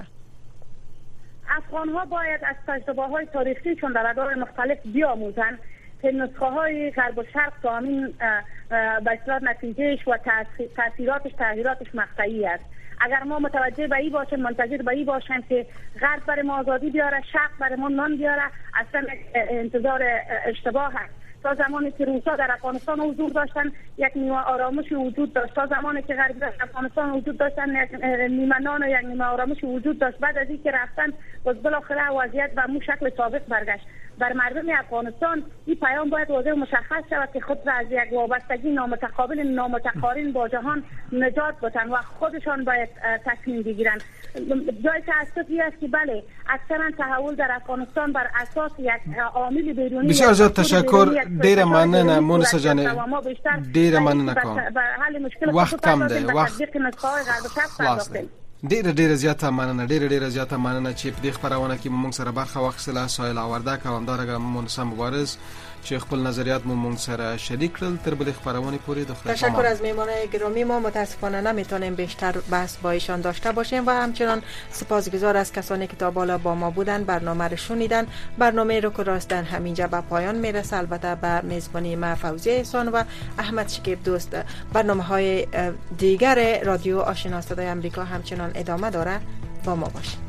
افغان ها باید از تجربه های تاریخی چون در ادوار مختلف بیاموزن که نسخه های غرب و شرق تا همین به اصطلاح نتیجهش و تاثیراتش تغییراتش مقطعی است. اگر ما متوجه به این باشیم، منتظر به این باشیم که غرب برای ما آزادی بیاره، شرق برای ما نان بیاره، اصلا انتظار اشتباه است. تا زمانی که روسا در افغانستان حضور داشتن یک نیمه آرامش وجود داشت، تا زمانی که غرب در افغانستان وجود داشتن یک نیمه نان و یک نیمه آرامش وجود داشت. بعد از اینکه رفتن بالاخره وضعیت به مو شکل سابق برگشت. بر مردم افغانستان این پیام باید واضح و مشخص شود که خود را از یک وابستگی نامتقابل نامتقارن با جهان نجات بدن و خودشان باید تصمیم بگیرن. جای تأسفی است که بله اکثرا تحول در افغانستان بر اساس یک عامل بیرونی. بسیار زیاد تشکر. ډیره مننه مونس جان، ډیره مننه کوم. وخت کم دی، وخت خلاص دی. ډیره زیاته مننه، ډیره زیاته مننه چې په دې خبرونه کې موږ سره برخه واخیستله. سهیلا وردک او همدارنګه مونس مبارز چې خپل نظریات مو موږ سره شریک کړل. تر بلې خبرونه پورې د خدای تشکر از میهمانای گرامی. ما متاسفانه نمیتونیم بیشتر بحث با ایشان داشته باشیم و همچنان سپاسگزار از کسانی که تا بالا با ما بودن، برنامه رو شنیدن. برنامه رو که راست در همینجا به پایان میرسه. البته به میزبانی ما فوزیه احسان و احمد شکیب دوست. برنامه‌های دیگر رادیو آشنا صدای آمریکا همچنان ادامه داره. با ما باشید.